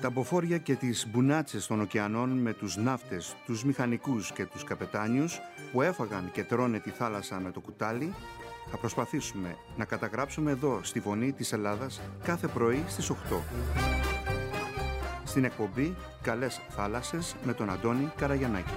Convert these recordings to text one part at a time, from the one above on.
Τα μποφόρια και τις μπουνάτσες των ωκεανών με τους ναύτες, τους μηχανικούς και τους καπετάνιους που έφαγαν και τρώνε τη θάλασσα με το κουτάλι, θα προσπαθήσουμε να καταγράψουμε εδώ στη Φωνή της Ελλάδας κάθε πρωί στις 8. Στην εκπομπή «Καλές θάλασσες» με τον Αντώνη Καραγιαννάκη.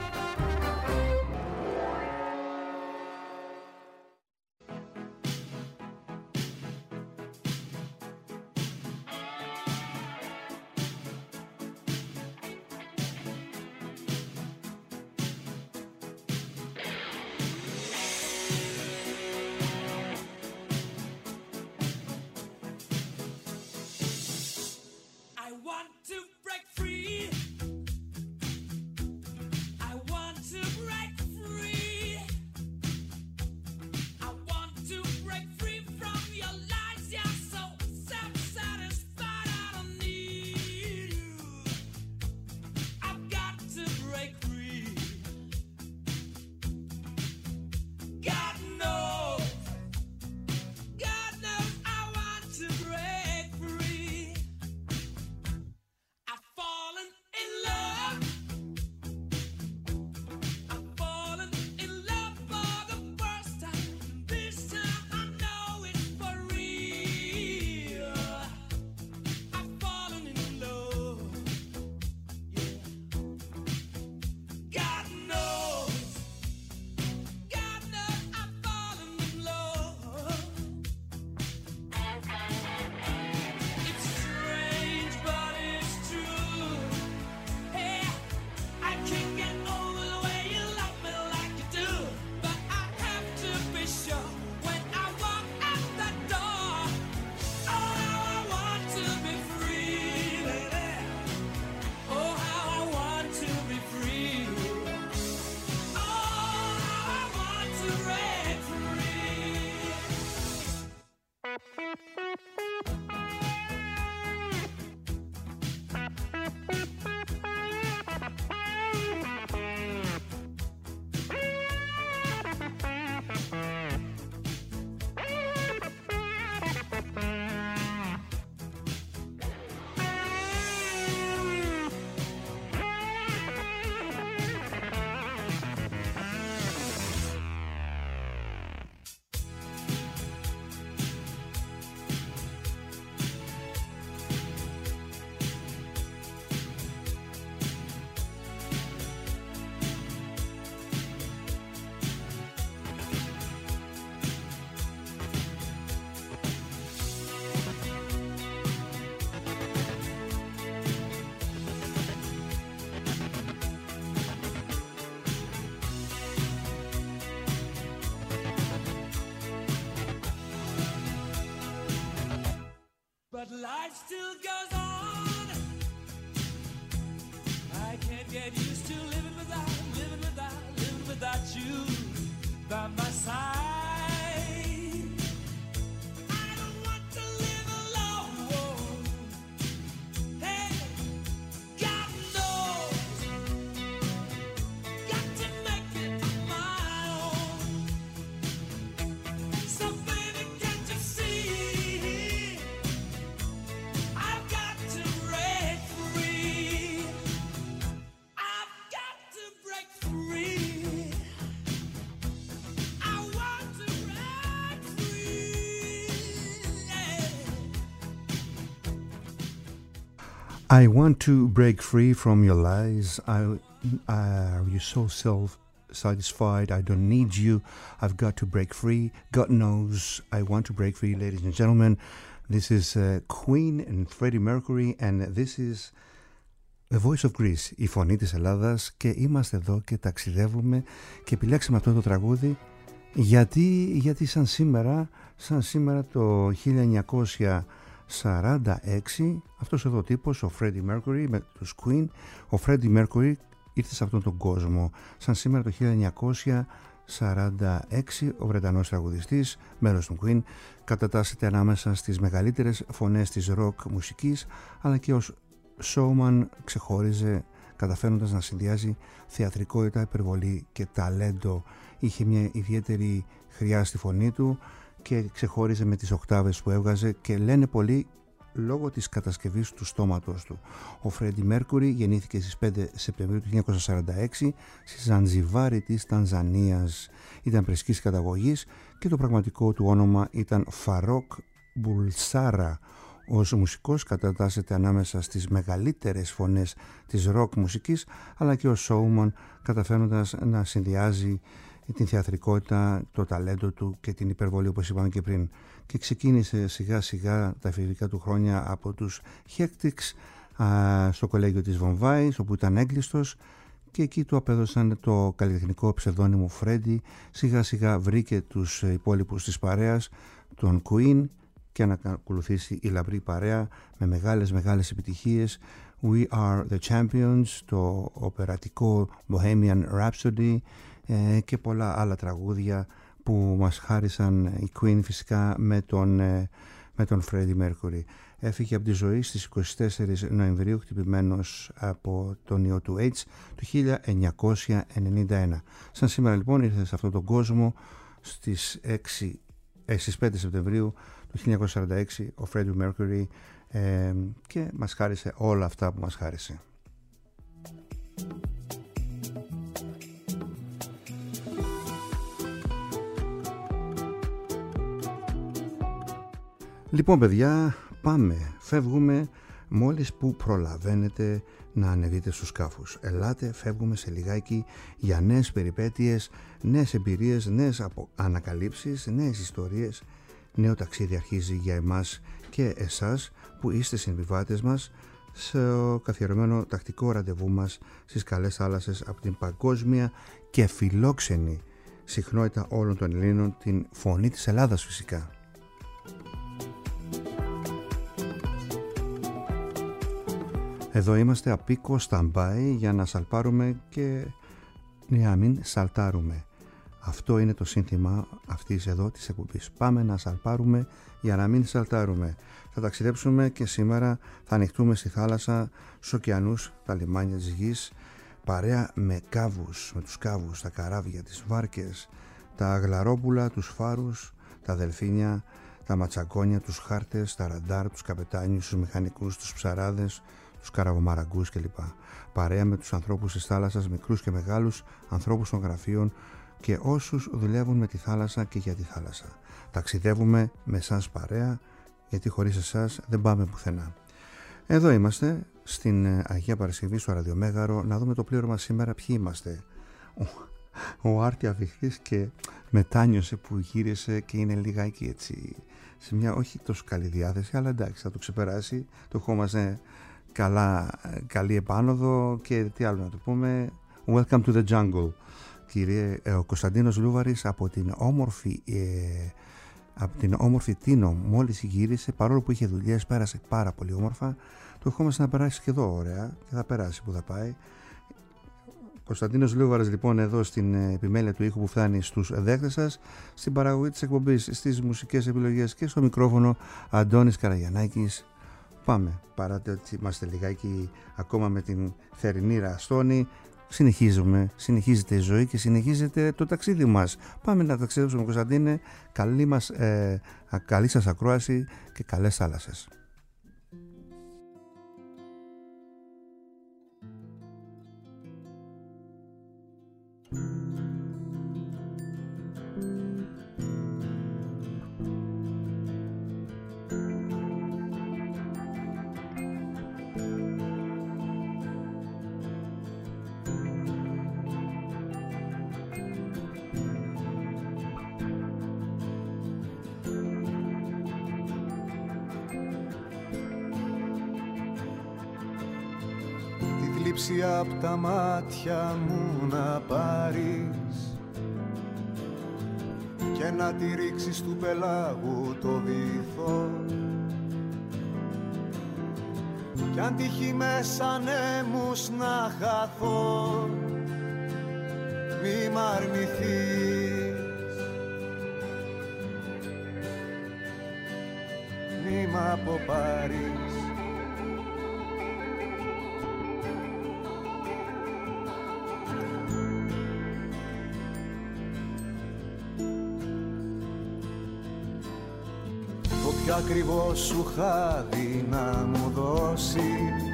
But life still goes on. I can't get used to living without you by my side. I don't want to live alone. Hey, God knows, got to make it on my own. So baby, can't you see? I want to break free from your lies. Are you so self-satisfied? I don't need you. I've got to break free. God knows I want to break free, ladies and gentlemen. This is Queen and Freddie Mercury and this is The Voice of Greece, η φωνή της Ελλάδας, και είμαστε εδώ και ταξιδεύουμε και επιλέξαμε αυτό το τραγούδι γιατί σαν σήμερα το 1946 αυτός εδώ ο τύπος, ο Freddie Mercury με τους Queen, ο Freddie Mercury ήρθε σε αυτόν τον κόσμο. Σαν σήμερα το 1946 ο Βρετανός τραγουδιστής, μέλος των Queen, κατατάσσεται ανάμεσα στις μεγαλύτερες φωνές της rock μουσικής, αλλά και ως showman ξεχώριζε καταφέροντας να συνδυάζει θεατρικότητα, υπερβολή και ταλέντο. Είχε μια ιδιαίτερη χρειά στη φωνή του και ξεχώριζε με τις οκτάβες που έβγαζε και λένε πολλοί λόγω της κατασκευής του στόματος του. Ο Φρέντι Μέρκουρι γεννήθηκε στις 5 Σεπτεμβρίου του 1946 στη Ζανζιβάρη της Τανζανίας. Ήταν πρεσκής καταγωγής και το πραγματικό του όνομα ήταν Φαρόκ Μπουλσάρα. Ως μουσικός κατατάσσεται ανάμεσα στις μεγαλύτερες φωνές της ροκ μουσικής, αλλά και ως showman, καταφέρνοντας να συνδυάζει την θεατρικότητα, το ταλέντο του και την υπερβολή, όπως είπαμε και πριν. Και ξεκίνησε σιγά σιγά τα εφηβικά του χρόνια από τους Hectics στο κολέγιο της Βομβάης, όπου ήταν έγκλειστος, και εκεί του απέδωσαν το καλλιτεχνικό ψευδόνυμο Φρέντι. Σιγά σιγά βρήκε τους υπόλοιπους της παρέας, τον Queen, και να ακολουθήσει η λαμπρή παρέα με μεγάλες επιτυχίες. We are the Champions, το οπερατικό Bohemian Rhapsody και πολλά άλλα τραγούδια που μας χάρισαν οι Queen, φυσικά με τον Freddie Mercury. Έφυγε από τη ζωή στις 24 Νοεμβρίου χτυπημένος από τον ιό του AIDS το 1991. Σαν σήμερα λοιπόν ήρθε σε αυτόν τον κόσμο στις 5 Σεπτεμβρίου του 1946 ο Freddie Mercury και μας χάρισε όλα αυτά που μας χάρισε. Λοιπόν παιδιά, φεύγουμε μόλις που προλαβαίνετε να ανεβείτε στους σκάφους. Ελάτε, φεύγουμε σε λιγάκι για νέες περιπέτειες, νέες εμπειρίες, νέες ανακαλύψεις, νέες ιστορίες. Νέο ταξίδι αρχίζει για εμάς και εσάς που είστε συνεπιβάτες μας στο καθιερωμένο τακτικό ραντεβού μας στις καλές θάλασσες από την παγκόσμια και φιλόξενη συχνότητα όλων των Ελλήνων, την φωνή της Ελλάδας φυσικά. Εδώ είμαστε απίκο stand-by για να σαλπάρουμε και να μην σαλτάρουμε. Αυτό είναι το σύνθημα αυτής εδώ της εκπομπής. Πάμε να σαλπάρουμε για να μην σαλτάρουμε. Θα ταξιδέψουμε και σήμερα θα ανοιχτούμε στη θάλασσα, στους ωκεανούς, τα λιμάνια της γης, παρέα με κάβους, με τους κάβους, τα καράβια, τις βάρκες, τα αγλαρόπουλα, τους φάρους, τα δελφίνια, τα ματσακόνια, τους χάρτες, τα ραντάρ, τους καπετάνιους, τους μηχανικούς, τους ψαράδες, τους καραβομαραγκούς κλπ. Παρέα με τους ανθρώπους της θάλασσας, μικρούς και μεγάλους, ανθρώπους των γραφείων και όσους δουλεύουν με τη θάλασσα και για τη θάλασσα. Ταξιδεύουμε με εσάς παρέα, γιατί χωρίς εσάς δεν πάμε πουθενά. Εδώ είμαστε στην Αγία Παρασκευή στο Ραδιομέγαρο, να δούμε το πλήρωμα σήμερα ποιοι είμαστε. Ο Άρτη Αβιχτής και μετάνιωσε που γύρισε και είναι λιγάκι έτσι σε μια όχι τόσο καλή διάθεση, αλλά εντάξει, θα το ξεπεράσει. Το χώμαζε καλή επάνωδο και τι άλλο να το πούμε. Welcome to the jungle. Κύριε, ο Κωνσταντίνος Λούβαρης από την όμορφη Τίνο μόλις γύρισε, παρόλο που είχε δουλειές, πέρασε πάρα πολύ όμορφα. Το ευχόμαστε να περάσει και εδώ ωραία και θα περάσει που θα πάει. Κωνσταντίνος Λούβαρης λοιπόν εδώ στην επιμέλεια του ήχου που φτάνει στους δέχτες σας, στην παραγωγή της εκπομπής, στις μουσικές επιλογές και στο μικρόφωνο Αντώνης Καραγιαννάκης. Πάμε, παράτε ότι είμαστε λιγάκι ακόμα με την θερινή ραστόνη. Συνεχίζεται η ζωή και συνεχίζεται το ταξίδι μας. Πάμε να ταξιδέψουμε, Κωνσταντίνε. Καλή σας ακρόαση και καλές θάλασσες. Απ' τα μάτια μου να πάρεις και να τη ρίξεις του πελάγου το βυθό, κι αν τύχει μέσα νέμους να χαθώ, μη μ' αρνηθείς, μη μ' αποπάρεις. Τι ακριβώς σου χάδι να μου δώσεις,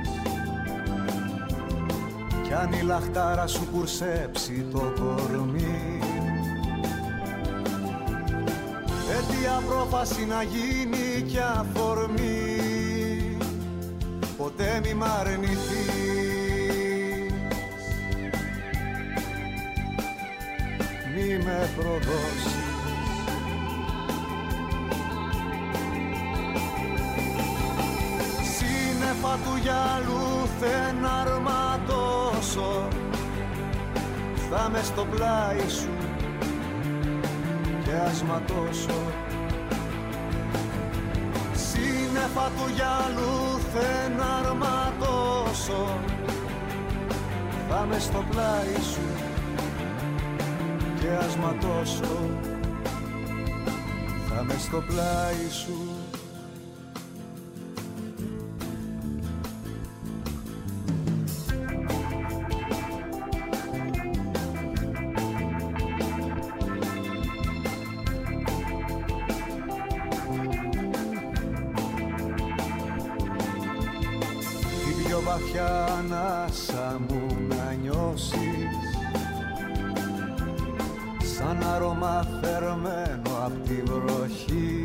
κι αν η λαχτάρα σου κουρσέψει το κορμί, αιτία πρόφαση να γίνει κι αφορμή, ποτέ μη μ' αρνηθείς, μη με προδώσεις. Σύννεφα του γυαλού θεν αρματώσω, θα μες στο πλάι σου και ασματώσω. Σύννεφα του γυαλού θεν αρματώσω, θα μες στο πλάι σου και ασματώσω. Θα μες στο πλάι σου. Βαθιά ανάσα μου να νιώσεις, σαν άρωμα θερμμένο απ' τη βροχή,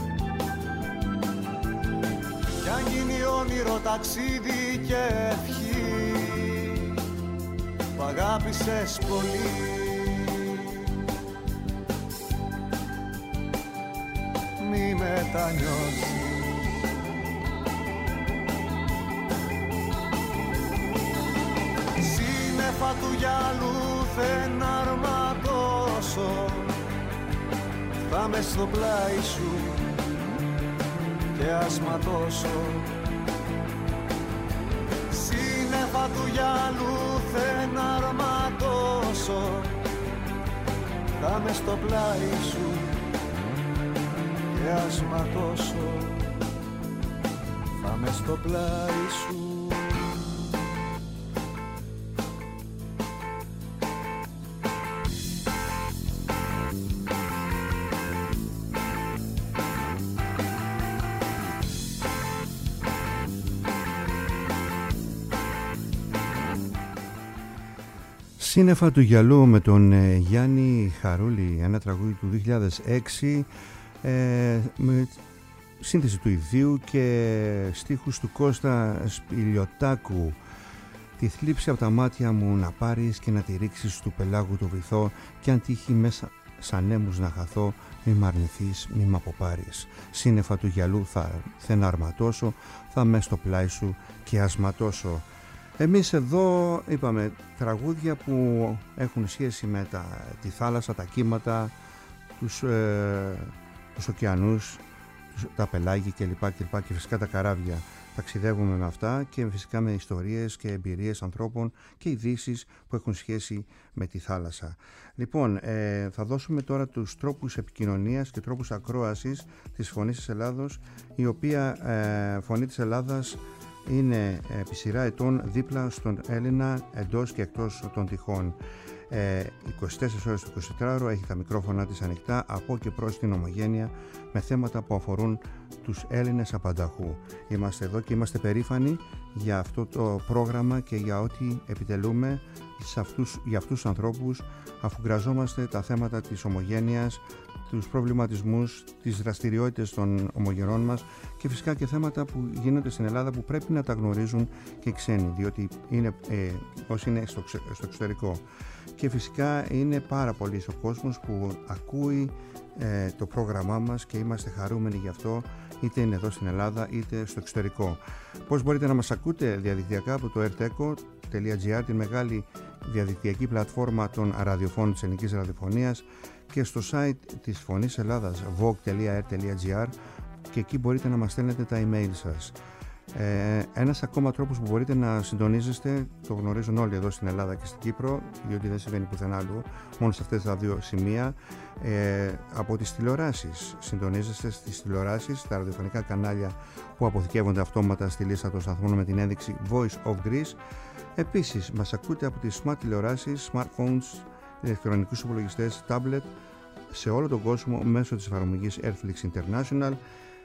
κι αν γίνει όνειρο ταξίδι και ευχή που αγάπησες πολύ, μη μετανιώσεις. Σύννεφα του γυαλού θεν αρματώσω, θα μες στο πλάι σου και ασματώσω. Σύννεφα του γυαλού θεν αρματώσω, θα μες στο πλάι σου και ασματώσω. Θα μες στο πλάι σου. Σύννεφα του γυαλού με τον Γιάννη Χαρούλη, ένα τραγούδι του 2006 με σύνθεση του ιδίου και στίχους του Κώστα Σπηλιωτάκου. Τη θλίψη από τα μάτια μου να πάρεις και να τη ρίξεις του πελάγου το βυθό, κι αν τύχει μέσα σαν νέμους να χαθώ, μη μ' αρνηθείς, μη μ' αποπάρεις. Σύννεφα του γυαλού θα αρματώσω, θα μες στο πλάι σου και ασματώσω. Εμείς εδώ είπαμε τραγούδια που έχουν σχέση με τη θάλασσα, τα κύματα, τους ωκεανούς, τα πελάγια κλπ. Και φυσικά τα καράβια. Ταξιδεύουμε με αυτά και φυσικά με ιστορίες και εμπειρίες ανθρώπων και ειδήσεις που έχουν σχέση με τη θάλασσα. Λοιπόν, θα δώσουμε τώρα τους τρόπους επικοινωνίας και τρόπους ακρόασης της Φωνής της Ελλάδος, η οποία Φωνή της Ελλάδας είναι επί σειρά ετών δίπλα στον Έλληνα εντός και εκτός των τυχών. 24 ώρες το 24ωρο έχει τα μικρόφωνα της ανοιχτά από και προς την ομογένεια με θέματα που αφορούν τους Έλληνες απανταχού. Είμαστε εδώ και είμαστε περήφανοι για αυτό το πρόγραμμα και για ό,τι επιτελούμε για αυτούς τους ανθρώπους, αφού γραζόμαστε τα θέματα της ομογένειας, τους προβληματισμούς, τις δραστηριότητες των ομογενών μας και φυσικά και θέματα που γίνονται στην Ελλάδα που πρέπει να τα γνωρίζουν και οι ξένοι, διότι είναι όσοι είναι στο εξωτερικό. Και φυσικά είναι πάρα πολύ ο κόσμος που ακούει το πρόγραμμά μας και είμαστε χαρούμενοι γι' αυτό, είτε είναι εδώ στην Ελλάδα είτε στο εξωτερικό. Πώς μπορείτε να μας ακούτε διαδικτυακά? Από το rteco.gr, τη μεγάλη διαδικτυακή πλατφόρμα των ραδιοφώνων της ελληνικής ραδιοφωνίας, και στο site της Φωνής Ελλάδας vogue.r.gr, και εκεί μπορείτε να μας στέλνετε τα email σας. Ένας ακόμα τρόπος που μπορείτε να συντονίζεστε, το γνωρίζουν όλοι εδώ στην Ελλάδα και στην Κύπρο, διότι δεν συμβαίνει πουθενά αλλού, μόνο σε αυτές τα δύο σημεία, από τις τηλεοράσεις. Συντονίζεστε στις τηλεοράσεις, στα ραδιοφωνικά κανάλια που αποθηκεύονται αυτόματα στη λίστα των σταθμών με την ένδειξη Voice of Greece. Επίσης, μας ακούτε από τις smart τηλεοράσεις, smartphones, ηλεκτρονικούς υπολογιστές, tablet, σε όλο τον κόσμο μέσω της εφαρμογής Airflix International.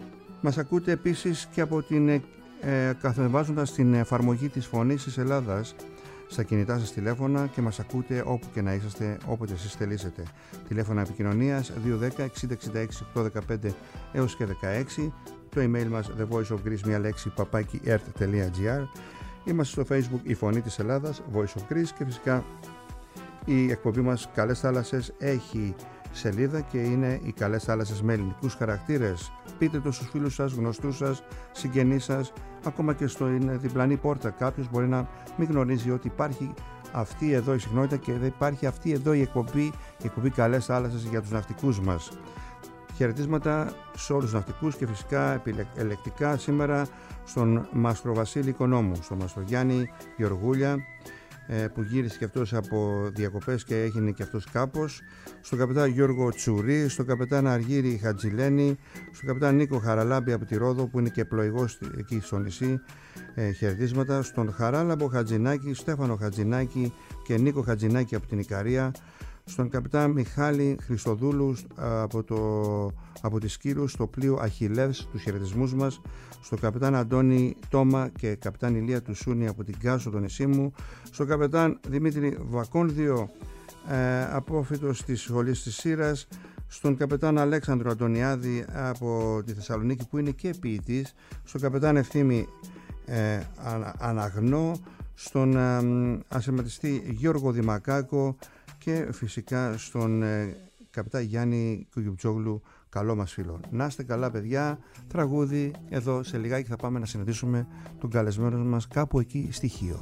Μας ακούτε επίσης και από την καθεβάζοντας την εφαρμογή της Φωνής της Ελλάδας στα κινητά σας τηλέφωνα και μας ακούτε όπου και να είσαστε, όποτε εσείς θελήσετε. Τηλέφωνα επικοινωνίας 210 60 66 815 έως και 16. Το email μας The Voice of Greece, μια λέξη, @ert.gr. Είμαστε στο Facebook η Φωνή της Ελλάδας, Voice of Greece, και φυσικά η εκπομπή μας Καλές Θάλασσες έχει σελίδα και είναι οι Καλές Θάλασσες με ελληνικούς χαρακτήρες. Πείτε το στους φίλους σας, γνωστούς σας, συγγενείς σας, ακόμα και στο διπλανή πόρτα. Κάποιος μπορεί να μην γνωρίζει ότι υπάρχει αυτή εδώ η συχνότητα και δεν υπάρχει αυτή εδώ η εκπομπή Καλές Θάλασσες για τους ναυτικούς μας. Χαιρετίσματα σε όλους τους ναυτικούς και φυσικά ελεκτικά σήμερα στον Μάστρο Βασίλη Οικονόμου, στον Μάστρο Γιάννη Γεωργούλια, που γύρισε και αυτός από διακοπές και έγινε και αυτός κάπως, στον καπετάν Γιώργο Τσουρί, στον καπετάν Αργύρη Χατζηλένη, στον καπετάν Νίκο Χαραλάμπη από τη Ρόδο που είναι και πλοηγός εκεί στο νησί, χαιρετίσματα στον Χαράλαμπο Χατζινάκη, Στέφανο Χατζινάκη και Νίκο Χατζινάκη από την Ικαρία, στον καπετάν Μιχάλη Χριστοδούλου από τη Σκύρου στο πλοίο Αχιλλεύς, τους χαιρετισμούς μας, στον καπετάν Αντώνη Τόμα και καπετάν Ηλία Τουσούνη από την Κάσο, το νησί μου, στον καπετάν Δημήτρη Βακόνδιο, απόφοιτος της σχολής της Σύρας, στον καπετάν Αλέξανδρο Αντωνιάδη από τη Θεσσαλονίκη που είναι και ποιητής, στον καπετάν Ευθύμη Αναγνώ, στον ασηματιστή Γιώργο Δημακάκο και φυσικά στον καπετάν Γιάννη Κουγιουτζόγλου, καλό μας φίλο. Να είστε καλά παιδιά, τραγούδι, εδώ σε λιγάκι θα πάμε να συναντήσουμε τον καλεσμένο μας κάπου εκεί στη Χίο.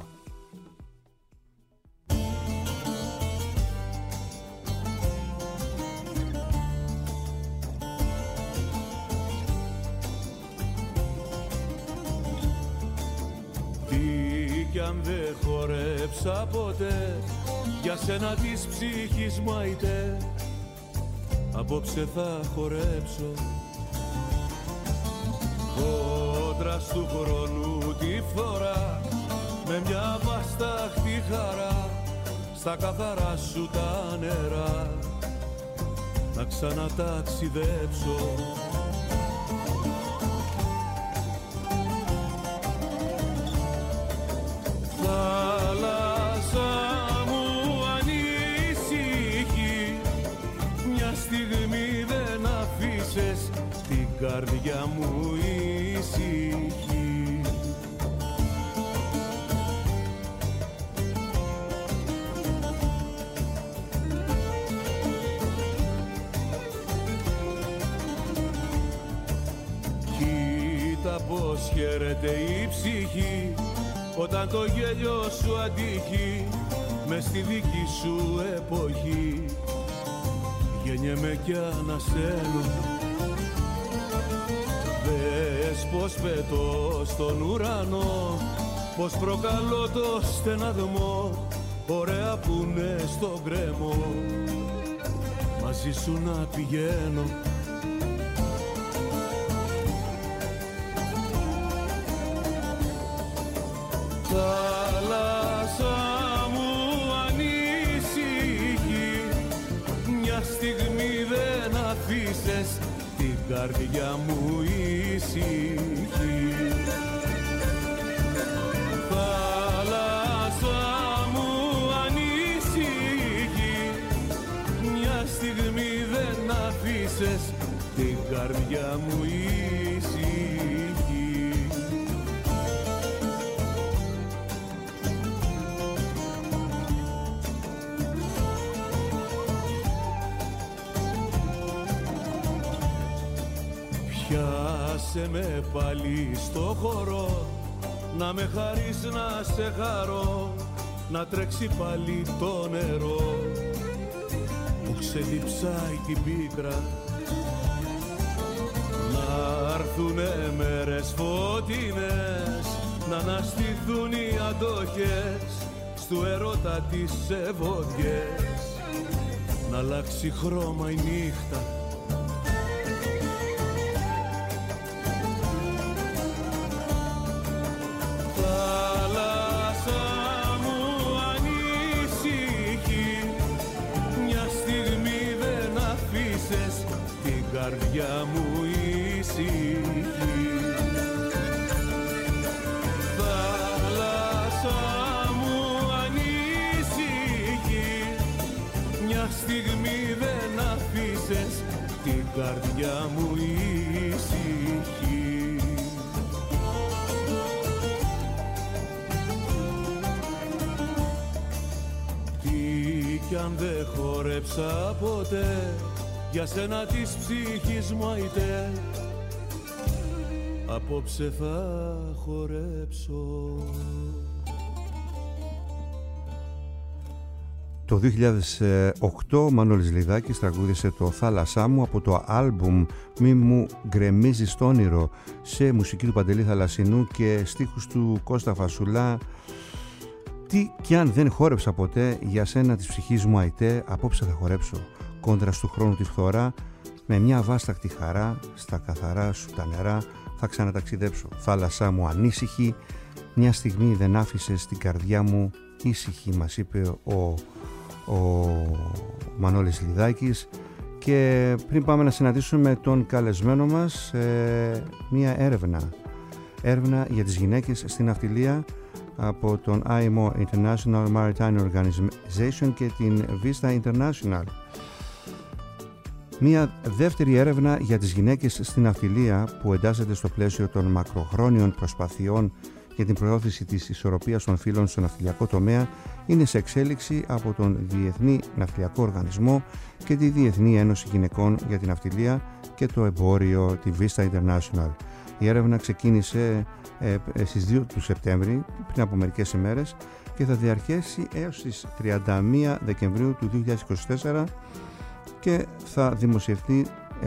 Τι κι αν δεν χορέψα ποτέ για σένα της ψυχής μου αητέ, απόψε θα χορέψω κόντρα του χρόνου τη φθορά, με μια βαστάχτη χαρά στα καθαρά σου τα νερά να ξαναταξιδέψω. Θάλασσα μου ανήσυχη, μια στιγμή δεν αφήσες την καρδιά μου ήσυχη. Κοίτα πως χαίρεται η ψυχή όταν το γέλιο σου αντύχει μες στη δική σου εποχή. Γεννιέμαι κι ανασένω, δες πως πετώ στον ουρανό, πως προκαλώ το στεναγμό, ωραία που είναι στον κρέμο, μαζί σου να πηγαίνω. Θάλασσα μου ανήσυχη, μια στιγμή δεν αφήσες την καρδιά μου ήσυχη. Θάλασσα μου ανήσυχη, μια στιγμή δεν αφήσες την καρδιά μου ήσυχη. Πιάσε με πάλι στο χώρο, να με χαρείς να σε χαρώ, να τρέξει πάλι το νερό που ξεδιψάει την πίκρα, να έρθουνε μέρες φωτεινές, να αναστηθούν οι αντοχές στου ερώτα τις ευωδιές, να αλλάξει χρώμα η νύχτα. Καρδιά μου ήσυχη. αν δεν χορέψα ποτέ για σένα της ψυχής μου αϊτέ, απόψε θα χορέψω. Το 2008 ο Μανώλης Λιδάκης τραγούδισε το «Θάλασσά μου» από το άλμπουμ «Μη μου γκρεμίζεις το όνειρο», σε μουσική του Παντελή Θαλασσινού και στίχους του Κώστα Φασουλά. Τι κι αν δεν χόρεψα ποτέ για σένα της ψυχής μου αϊτέ, απόψε θα χορέψω. Κόντρα του χρόνου τη φθορά, με μια βάσταχτη χαρά, στα καθαρά σου τα νερά θα ξαναταξιδέψω. Θάλασσά μου ανήσυχη, μια στιγμή δεν άφησες την καρδιά μου ήσυχη, μας είπε ο Μανώλης Λιδάκης. Και πριν πάμε να συναντήσουμε τον καλεσμένο μας, μια έρευνα για τις γυναίκες στην ναυτιλία από τον IMO International Maritime Organization και την Vista International. Μια δεύτερη έρευνα για τις γυναίκες στην ναυτιλία που εντάσσεται στο πλαίσιο των μακροχρόνιων προσπαθειών για την προώθηση της ισορροπίας των φύλων στο ναυτιλιακό τομέα είναι σε εξέλιξη από τον Διεθνή Ναυτιλιακό Οργανισμό και τη Διεθνή Ένωση Γυναικών για την Ναυτιλία και το Εμπόριο, τη Vista International. Η έρευνα ξεκίνησε στις 2 του Σεπτέμβρη, πριν από μερικές ημέρες, και θα διαρκέσει έως τις 31 Δεκεμβρίου του 2024 και θα δημοσιευτούν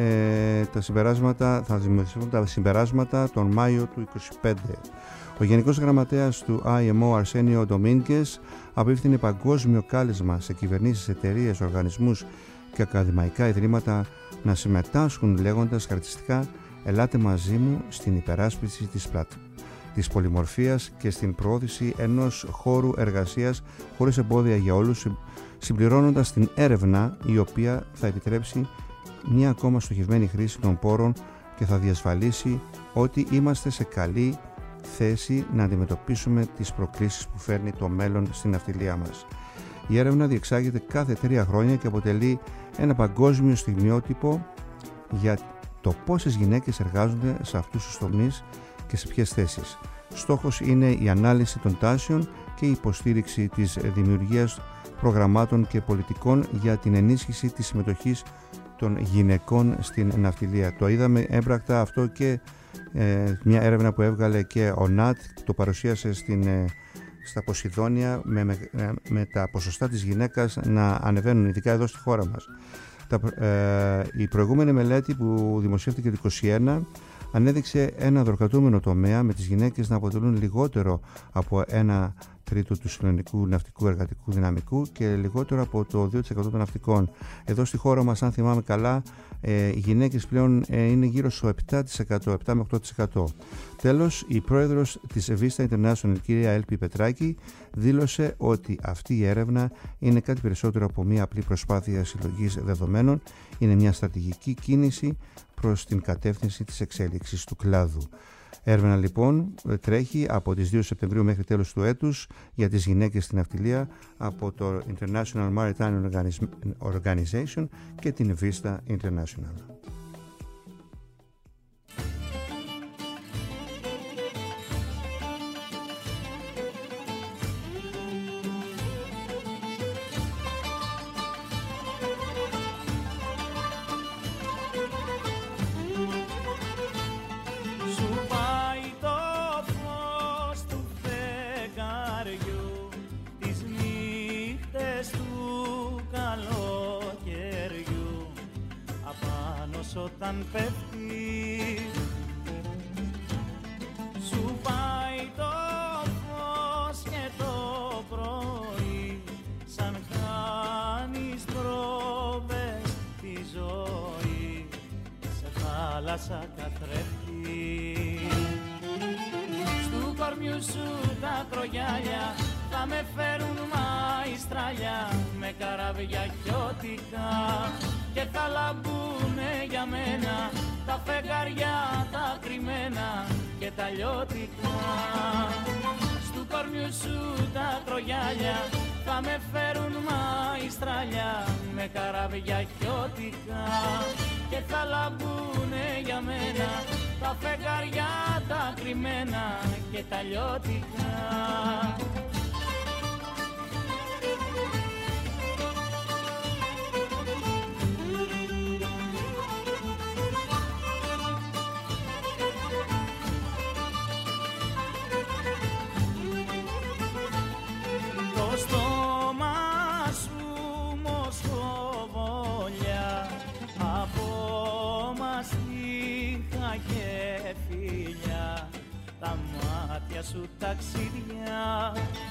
τα συμπεράσματα τον Μάιο του 2025. Ο Γενικός Γραμματέας του IMO, Αρσένιο Ντομίνγκες, απίφθινε παγκόσμιο κάλεσμα σε κυβερνήσεις, εταιρείες, οργανισμούς και ακαδημαϊκά ιδρύματα να συμμετάσχουν λέγοντας χαρακτηριστικά «Ελάτε μαζί μου στην υπεράσπιση της πολυμορφίας και στην προώθηση ενός χώρου εργασίας χωρίς εμπόδια για όλους», συμπληρώνοντας την έρευνα η οποία θα επιτρέψει μια ακόμα στοχευμένη χρήση των πόρων και θα διασφαλίσει ότι είμαστε σε καλή θέση να αντιμετωπίσουμε τις προκλήσεις που φέρνει το μέλλον στην ναυτιλία μας. Η έρευνα διεξάγεται κάθε 3 χρόνια και αποτελεί ένα παγκόσμιο στιγμιότυπο για το πόσες γυναίκες εργάζονται σε αυτούς τους τομείς και σε ποιες θέσεις. Στόχος είναι η ανάλυση των τάσεων και η υποστήριξη της δημιουργίας προγραμμάτων και πολιτικών για την ενίσχυση της συμμετοχής των γυναικών στην ναυτιλία. Το είδαμε έμπρακτα αυτό και μια έρευνα που έβγαλε και ο ΝΑΤ, το παρουσίασε στα Ποσειδόνια με τα ποσοστά της γυναίκας να ανεβαίνουν, ειδικά εδώ στη χώρα μας. Η προηγούμενη μελέτη που δημοσιεύτηκε το 2021 ανέδειξε ένα δροκρατούμενο τομέα με τις γυναίκες να αποτελούν λιγότερο από 1/3 του συνολικού ναυτικού εργατικού δυναμικού και λιγότερο από το 2% των ναυτικών. Εδώ στη χώρα μας, αν θυμάμαι καλά, οι γυναίκες πλέον είναι γύρω στο 7% με 8%. Τέλος, η πρόεδρος της Vista International, κυρία Έλπη Πετράκη, δήλωσε ότι αυτή η έρευνα είναι κάτι περισσότερο από μια απλή προσπάθεια συλλογής δεδομένων, είναι μια στρατηγική κίνηση προς την κατεύθυνση της εξέλιξης του κλάδου. Έρευνα λοιπόν τρέχει από τις 2 Σεπτεμβρίου μέχρι τέλος του έτους για τις γυναίκες στην ναυτιλία από το International Maritime Organization και την Vista International. Όταν πέφτει σου πάει το φως και το πρωί σαν χάνεις πρόβες τη ζωή σε θάλασσα καθρέφτη. Στου κορμιού σου τα κρογιάλια θα με φέρουν μαϊστράλια με καράβια χιώτικα και θα λαμπούνε για μένα τα φεγγαριά τα κρυμμένα και τα λιώτικα. Στου κορμιού σου τα κρογιάλια θα με φέρουν μαϊστράλια με καράβια χιώτικα και θα λαμπούνε για μένα τα φεγγαριά τα κρυμμένα και τα λιώτικα. σου ταξίδια,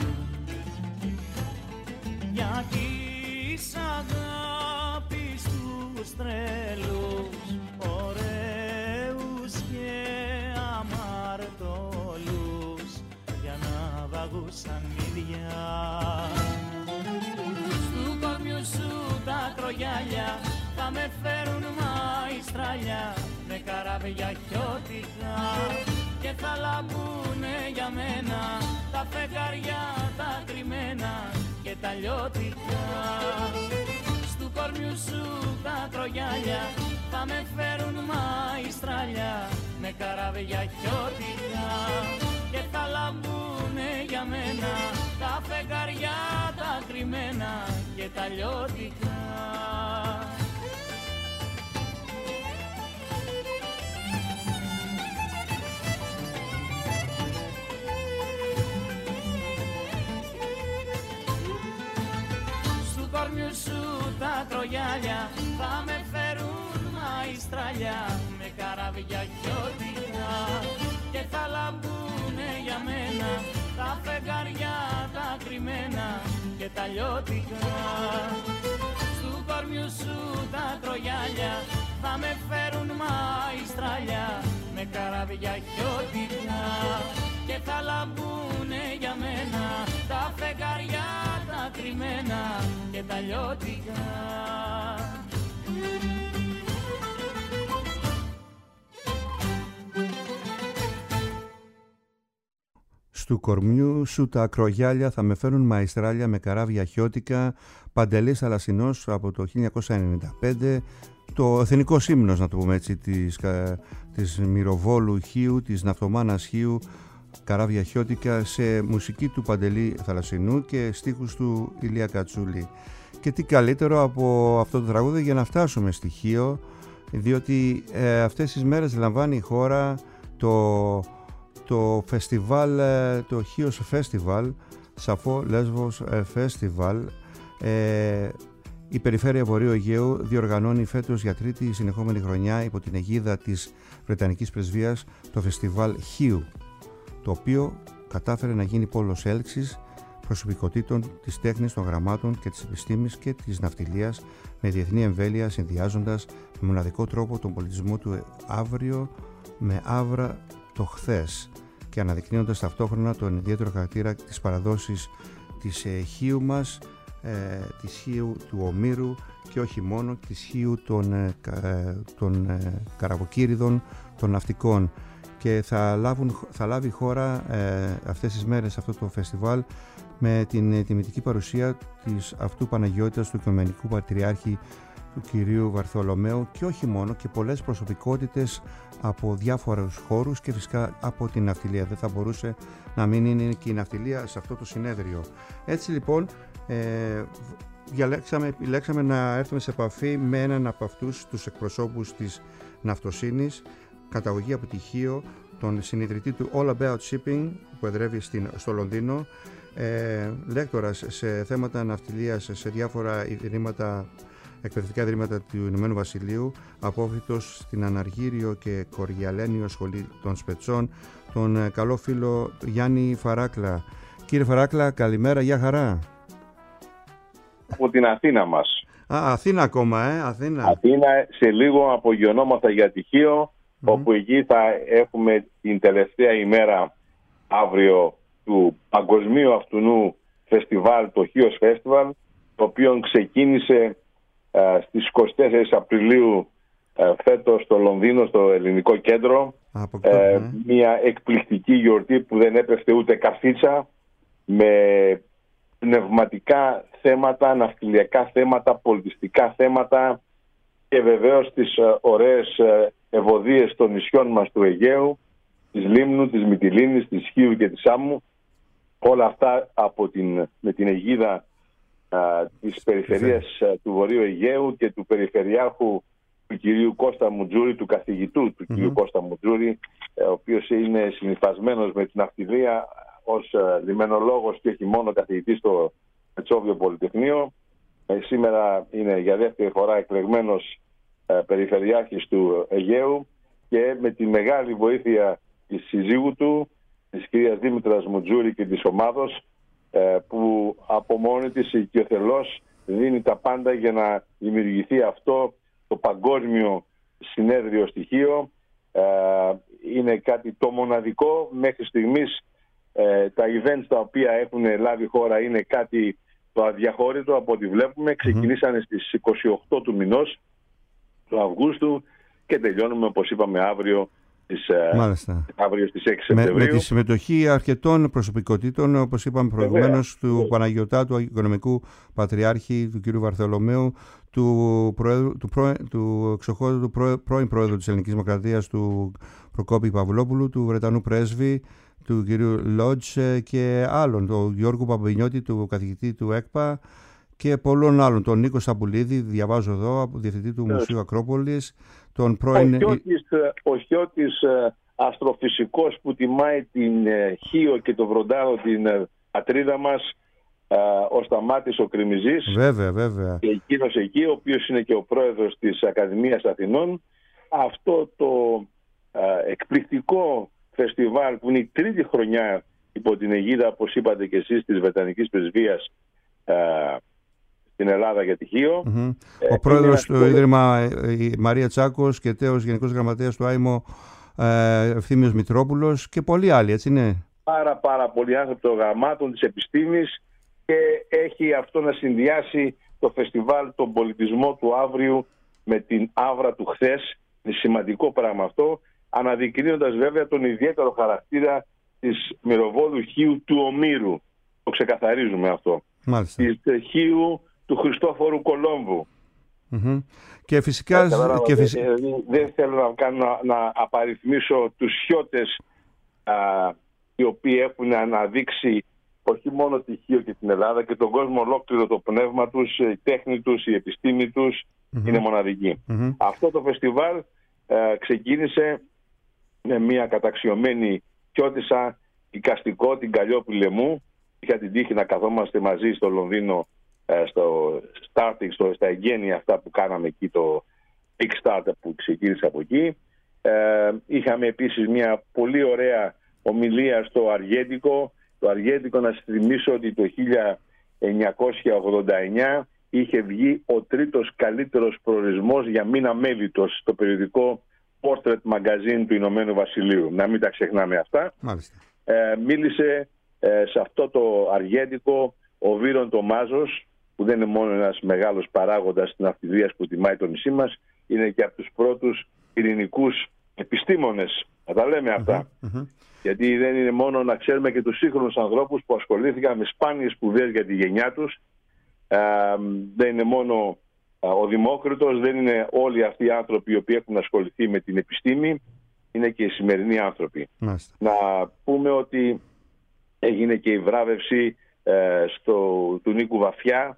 για της αγάπης τους τρελούς, ωραίους και αμαρτωλούς, για να βαγούσαν ίδια. Στου κορμιού σου τα κρογιάλια θα με φέρουν μαϊστράλια, με καράβια χιώτικα, και θα λαμπούνε για μένα τα φεγγαριά τα κρυμμένα και τα λιώτικα. Στου κορμιού σου τα κρογιάλια θα με φέρουν μαϊστράλια, με καράβια χιώτικα, και θα λαμπούνε για μένα τα φεγγαριά τα κρυμμένα και τα λιώτικα. Στου κορμιού σου τα κρογιάλια θα με φέρουν μαϊστράλια, με καράβια χιώτικα, και θα λαμπούνε για μένα τα φεγγαριά τα κρυμμένα και τα λιώτικα. Στου κορμιού σου τα κρογιάλια θα με φέρουν μαϊστράλια, με καράβια χιώτικα, και θα λαμπούνε για μένα τα φεγγαριά τα κρυμμένα και τα λιώτικα. Στου κορμιού σου τα ακρογιάλια θα με φέρουν μαϊστράλια, με καράβια χιώτικα, Παντελής Θαλασσινός από το 1995, το εθνικός ύμνος, να το πούμε έτσι, της Μυροβόλου Χίου, της Ναυτομάνας Χίου, καράβια χιώτικα, σε μουσική του Παντελή Θαλασσινού και στίχους του Ηλία Κατσούλη. Και τι καλύτερο από αυτό το τραγούδι για να φτάσουμε στη Χίο, διότι αυτές τις μέρες λαμβάνει η χώρα το φεστιβάλ, το Χίος Φεστιβάλ, Σαφό Λέσβος Φεστιβάλ. Η Περιφέρεια Βορείου Αιγαίου διοργανώνει φέτος για τρίτη συνεχόμενη χρονιά υπό την αιγίδα της Βρετανικής Πρεσβείας το φεστιβάλ Χίου, το οποίο κατάφερε να γίνει πόλος έλξης προσωπικότητων της τέχνης, των γραμμάτων και της επιστήμης και της ναυτιλίας, με διεθνή εμβέλεια, συνδυάζοντας με μοναδικό τρόπο τον πολιτισμό του αύριο με άβρα το χθες και αναδεικνύοντας ταυτόχρονα τον ιδιαίτερο χαρακτήρα της παραδόσης της Χίου μας, της Χίου του Ομήρου και όχι μόνο, της Χίου των καραβοκύριδων, των ναυτικών. Και θα λάβει χώρα αυτές τις μέρες αυτό το φεστιβάλ με την τιμητική παρουσία της αυτού Παναγιώτας του Οικουμενικού Πατριάρχη του κυρίου Βαρθολομαίου, και όχι μόνο, και πολλές προσωπικότητες από διάφορους χώρους και φυσικά από την ναυτιλία. Δεν θα μπορούσε να μην είναι και η ναυτιλία σε αυτό το συνέδριο. Έτσι λοιπόν επιλέξαμε να έρθουμε σε επαφή με έναν από αυτούς τους εκπροσώπους της ναυτοσύνης, καταγωγή από τη Χίο, τον συνιδρυτή του All About Shipping που εδρεύει στο Λονδίνο, λέκτορας σε θέματα ναυτιλίας σε διάφορα εκπαιδευτικά ιδρύματα του Ηνωμένου Βασιλείου, απόφοιτος στην Αναργύριο και Κοριαλένιο Σχολή των Σπετσών, τον καλό φίλο Γιάννη Φαράκλα. Κύριε Φαράκλα, καλημέρα, γεια χαρά. Από την Αθήνα μας. Αθήνα ακόμα, Αθήνα. Αθήνα, σε λίγο απογειωνόμαστε για τη Χίο, όπου εκεί θα έχουμε την τελευταία ημέρα αύριο του παγκοσμίου αυτουνού φεστιβάλ, το Χίος Φεστιβάλ, το οποίο ξεκίνησε στις 24 Απριλίου φέτος στο Λονδίνο, στο Ελληνικό Κέντρο. Μια εκπληκτική γιορτή που δεν έπεφτε ούτε καφίτσα, με πνευματικά θέματα, ναυτιλιακά θέματα, πολιτιστικά θέματα και βεβαίως τις ωραίες ευωδίες των νησιών μας του Αιγαίου, της Λίμνου, της Μυτιλήνης, της Χίου και της Σάμου. Όλα αυτά με την αιγίδα της περιφερείας του Βορείου Αιγαίου και του περιφερειάρχου του κυρίου Κώστα Μουτζούρη, του καθηγητού του κυρίου Κώστα Μουτζούρη, ο οποίος είναι συνυφασμένος με την ναυτιλία ως λιμενολόγος και όχι μόνο καθηγητής στο Μετσόβιο Πολυτεχνείο. Σήμερα είναι για δεύτερη φορά εκλεγμένος περιφερειάρχης του Αιγαίου και με τη μεγάλη βοήθεια της συζύγου του της κυρίας Δήμητρας Μουτζούρη και της ομάδος, που από μόνη της οικειοθελώς δίνει τα πάντα για να δημιουργηθεί αυτό το παγκόσμιο συνέδριο στοιχείο. Είναι κάτι το μοναδικό μέχρι στιγμής. Τα events τα οποία έχουν λάβει χώρα είναι κάτι το αδιαχώρητο από ό,τι βλέπουμε. Ξεκινήσανε στις 28 του μηνός του Αυγούστου και τελειώνουμε, όπως είπαμε, αύριο στις 6 Σεπτεμβρίου. Με τη συμμετοχή αρκετών προσωπικότητων, όπως είπαμε προηγουμένως, του Παναγιωτάτου Οικονομικού Πατριάρχη, του κ. Βαρθολομαίου, του εξοχότατου πρώην Πρόεδρου της Ελληνικής Δημοκρατίας, του Προκόπη Παυλόπουλου, του Βρετανού Πρέσβη, του κ. Λότζ και άλλων, του Γιώργου Παπενιώτη, του καθηγητή του ΕΚΠΑ και πολλών άλλων. Τον Νίκο Σταμπουλίδη, διαβάζω εδώ, διευθυντή του Μουσείου Ακρόπολης. Τον πρώην... Ο Χιώτης αστροφυσικός που τιμάει την Χίο και το Βροντάρο, την πατρίδα μας, ο Σταμάτης ο Κρημιζής. Βέβαια. Και εκείνος εκεί, ο οποίος είναι και ο πρόεδρος της Ακαδημίας Αθηνών. Αυτό το εκπληκτικό φεστιβάλ που είναι η τρίτη χρονιά υπό την αιγίδα, όπως είπατε και εσείς, της Βρετανικής Πρεσβείας στην Ελλάδα για τυχείο. Ο πρόεδρος του Ίδρυμα η Μαρία Τσάκος και τέος Γενικός Γραμματέας του ΆΙΜΟ Ευθύμιος Μητρόπουλος και πολλοί άλλοι, έτσι είναι. Πάρα πολλοί άνθρωποι των γραμμάτων της επιστήμης, και έχει αυτό να συνδυάσει το φεστιβάλ τον πολιτισμό του αύριου με την άβρα του χθες. Είναι σημαντικό πράγμα αυτό, αναδεικνύοντας βέβαια τον ιδιαίτερο χαρακτήρα της μυροβόλου Χίου του Ομήρου. Το ξεκαθαρίζουμε αυτό. Μάλιστα. Της Χίου του Χριστόφορου Κολόμβου. Και φυσικά... δεν θέλω να απαριθμίσω τους Χιώτες οι οποίοι έχουν αναδείξει όχι μόνο τη Χίο και την Ελλάδα και τον κόσμο ολόκληρο το πνεύμα τους, η τέχνη τους, η επιστήμη τους είναι μοναδική. Αυτό το φεστιβάλ ξεκίνησε με μια καταξιωμένη Χιώτισσα, οικαστικό, την Καλλιόπη μου. Είχα την τύχη να καθόμαστε μαζί στο Λονδίνο, στα εγγένεια αυτά που κάναμε εκεί, το Kickstarter που ξεκίνησε από εκεί. Είχαμε επίσης μια πολύ ωραία ομιλία στο Αργέντικο. Το Αργέντικο, να σας θυμίσω ότι το 1989 είχε βγει ο τρίτος καλύτερος προορισμός για μήνα μέλιτος στο περιοδικό Portrait Magazine του Ηνωμένου Βασιλείου. Να μην τα ξεχνάμε αυτά. Μίλησε σε αυτό το Αργέντικο ο Βύρον Τομάζος, που δεν είναι μόνο ένας μεγάλος παράγοντας στην ναυτιλίας που τιμάει το νησί μας, είναι και από τους πρώτους ειρηνικούς επιστήμονες. Να τα λέμε αυτά. Γιατί δεν είναι μόνο, να ξέρουμε και τους σύγχρονους ανθρώπους που ασχολήθηκαν με σπάνιες σπουδές για τη γενιά τους. Δεν είναι μόνο ο Δημόκριτος, δεν είναι όλοι αυτοί οι άνθρωποι οι οποίοι έχουν ασχοληθεί με την επιστήμη, είναι και οι σημερινοί άνθρωποι. Να πούμε ότι έγινε και η βράβευση του Νίκου Βαφιά.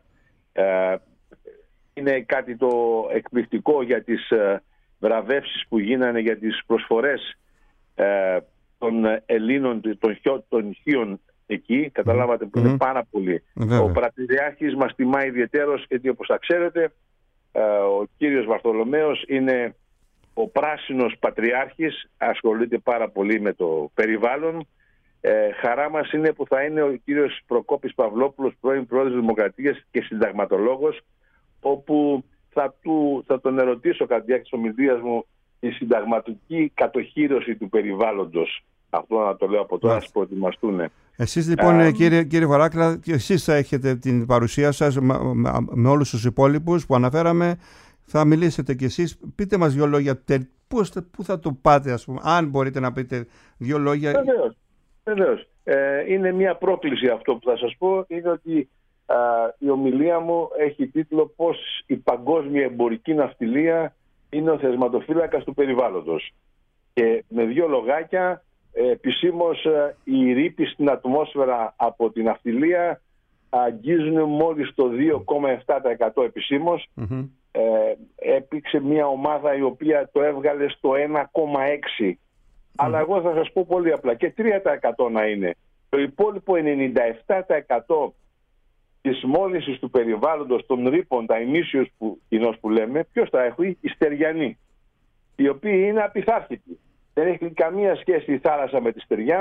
Είναι κάτι το εκπληκτικό για τις βραβεύσεις που γίνανε, για τις προσφορές των Ελλήνων, των Χίων εκεί. Καταλάβατε που είναι πάρα πολύ. Ο Πατριάρχης μας τιμάει ιδιαιτέρως, γιατί όπως θα ξέρετε ο κύριος Βαρθολομαίος είναι ο πράσινος πατριάρχης, ασχολείται πάρα πολύ με το περιβάλλον. Χαρά μας είναι που θα είναι ο κύριος Προκόπης Παυλόπουλος, πρώην πρόεδρος της Δημοκρατίας και συνταγματολόγος, όπου θα τον ερωτήσω κατά τη διάρκεια της ομιλίας μου η συνταγματική κατοχύρωση του περιβάλλοντος. Αυτό να το λέω από τώρα, να προετοιμαστούν. Εσείς λοιπόν κύριε Βαράκλα, και εσείς θα έχετε την παρουσία σας με όλους τους υπόλοιπους που αναφέραμε. Θα μιλήσετε κι εσείς. Πείτε μας δύο λόγια, πού θα το πάτε, ας πούμε, αν μπορείτε να πείτε δύο λόγια. Βεβαίως. Είναι μια πρόκληση αυτό που θα σας πω. Είναι ότι η ομιλία μου έχει τίτλο «Πώς η παγκόσμια εμπορική ναυτιλία είναι ο θεσματοφύλακας του περιβάλλοντος». Και με δύο λογάκια, επισήμως οι ρήποι στην ατμόσφαιρα από την ναυτιλία αγγίζουν μόλις το 2,7% επισήμως. Έπαιξε μια ομάδα η οποία το έβγαλε στο 1,6%. Αλλά εγώ θα σας πω πολύ απλά, και 3% να είναι. Το υπόλοιπο 97% της μόλυνσης του περιβάλλοντος, των ρήπων, τα ημίσιος που λέμε, ποιος τα έχει? Οι στεριανοί, οι οποίοι είναι απειθάρχητοι. Δεν έχει καμία σχέση η θάλασσα με τη στεριά.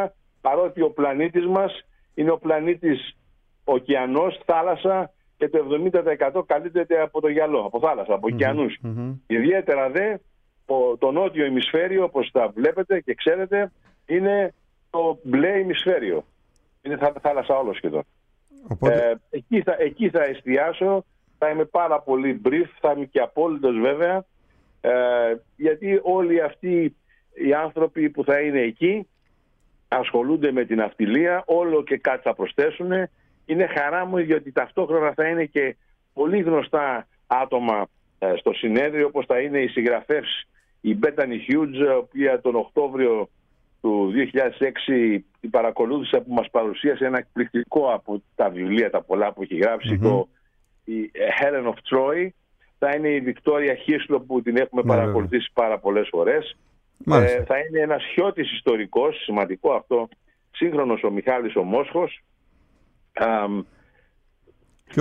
παρότι ο πλανήτης μας είναι ο πλανήτης ωκεανός, θάλασσα, και το 70% καλύπτεται από το γυαλό, από θάλασσα, από ωκεανούς. Ιδιαίτερα δε το νότιο ημισφαίριο, όπως τα βλέπετε και ξέρετε, είναι το μπλε ημισφαίριο. Είναι θάλασσα όλο σχεδόν. Οπότε... εκεί θα εστιάσω, θα είμαι πάρα πολύ brief, θα είμαι και απόλυτος βέβαια, γιατί όλοι αυτοί οι άνθρωποι που θα είναι εκεί ασχολούνται με την ναυτιλία, όλο και κάτι θα προσθέσουν. Είναι χαρά μου, διότι ταυτόχρονα θα είναι και πολύ γνωστά άτομα στο συνέδριο, όπως θα είναι οι συγγραφές, η Bethany Hughes, η οποία τον Οκτώβριο του 2006 την παρακολούθησα, που μας παρουσίασε ένα εκπληκτικό από τα βιβλία τα πολλά που έχει γράψει, η Helen of Troy. Θα είναι η Victoria Hislop, που την έχουμε παρακολουθήσει πάρα πολλές φορές. Θα είναι ένας χιώτης ιστορικός, σημαντικό αυτό, σύγχρονος, ο Μιχάλης ο Μόσχος. Και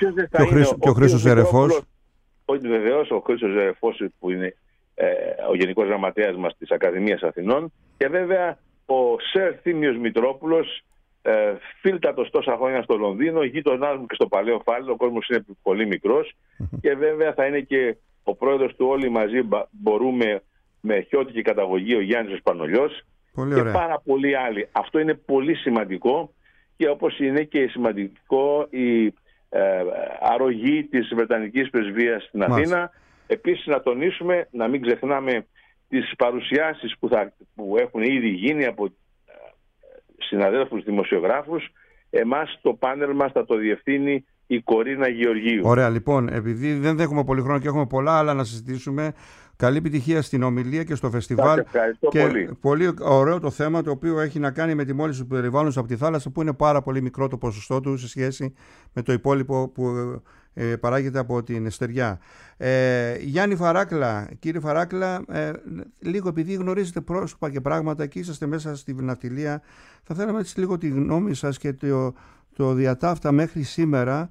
ο Χρήστος Ερεφός. Βεβαίως, ο Χρήστος Ερεφός, που είναι ο Γενικός Γραμματέας μας της Ακαδημίας Αθηνών. Και βέβαια ο Σερ Θήμιος Μητρόπουλος, φίλτατος τόσα χρόνια στο Λονδίνο, γείτονάς μου και στο Παλαιό Φάληρο, ο κόσμος είναι πολύ μικρός. Και βέβαια θα είναι και ο πρόεδρος του Όλοι Μαζί Μπορούμε, με χιώτικη καταγωγή, ο Γιάννης Εσπανολιός, και πάρα πολλοί άλλοι. Αυτό είναι πολύ σημαντικό, και όπως είναι και σημαντικό η αρρωγή της Βρετανικής Πρεσβείας στην Αθήνα. Επίσης να τονίσουμε, να μην ξεχνάμε τις παρουσιάσεις που έχουν ήδη γίνει από συναδέλφους δημοσιογράφους. Εμάς το πάνελ μας θα το διευθύνει η Κορίνα Γεωργίου. Ωραία, λοιπόν, επειδή δεν έχουμε πολύ χρόνο και έχουμε πολλά άλλα να συζητήσουμε, καλή επιτυχία στην ομιλία και στο φεστιβάλ. Ευχαριστώ πολύ. Πολύ ωραίο το θέμα, το οποίο έχει να κάνει με τη μόλυνση του περιβάλλοντος από τη θάλασσα, που είναι πάρα πολύ μικρό το ποσοστό του σε σχέση με το υπόλοιπο που παράγεται από την στεριά. Γιάννη Φαράκλα, κύριε Φαράκλα, λίγο επειδή γνωρίζετε πρόσωπα και πράγματα και είσαστε μέσα στη ναυτιλία, θα θέλαμε έτσι λίγο τη γνώμη σας και το διατάφτα μέχρι σήμερα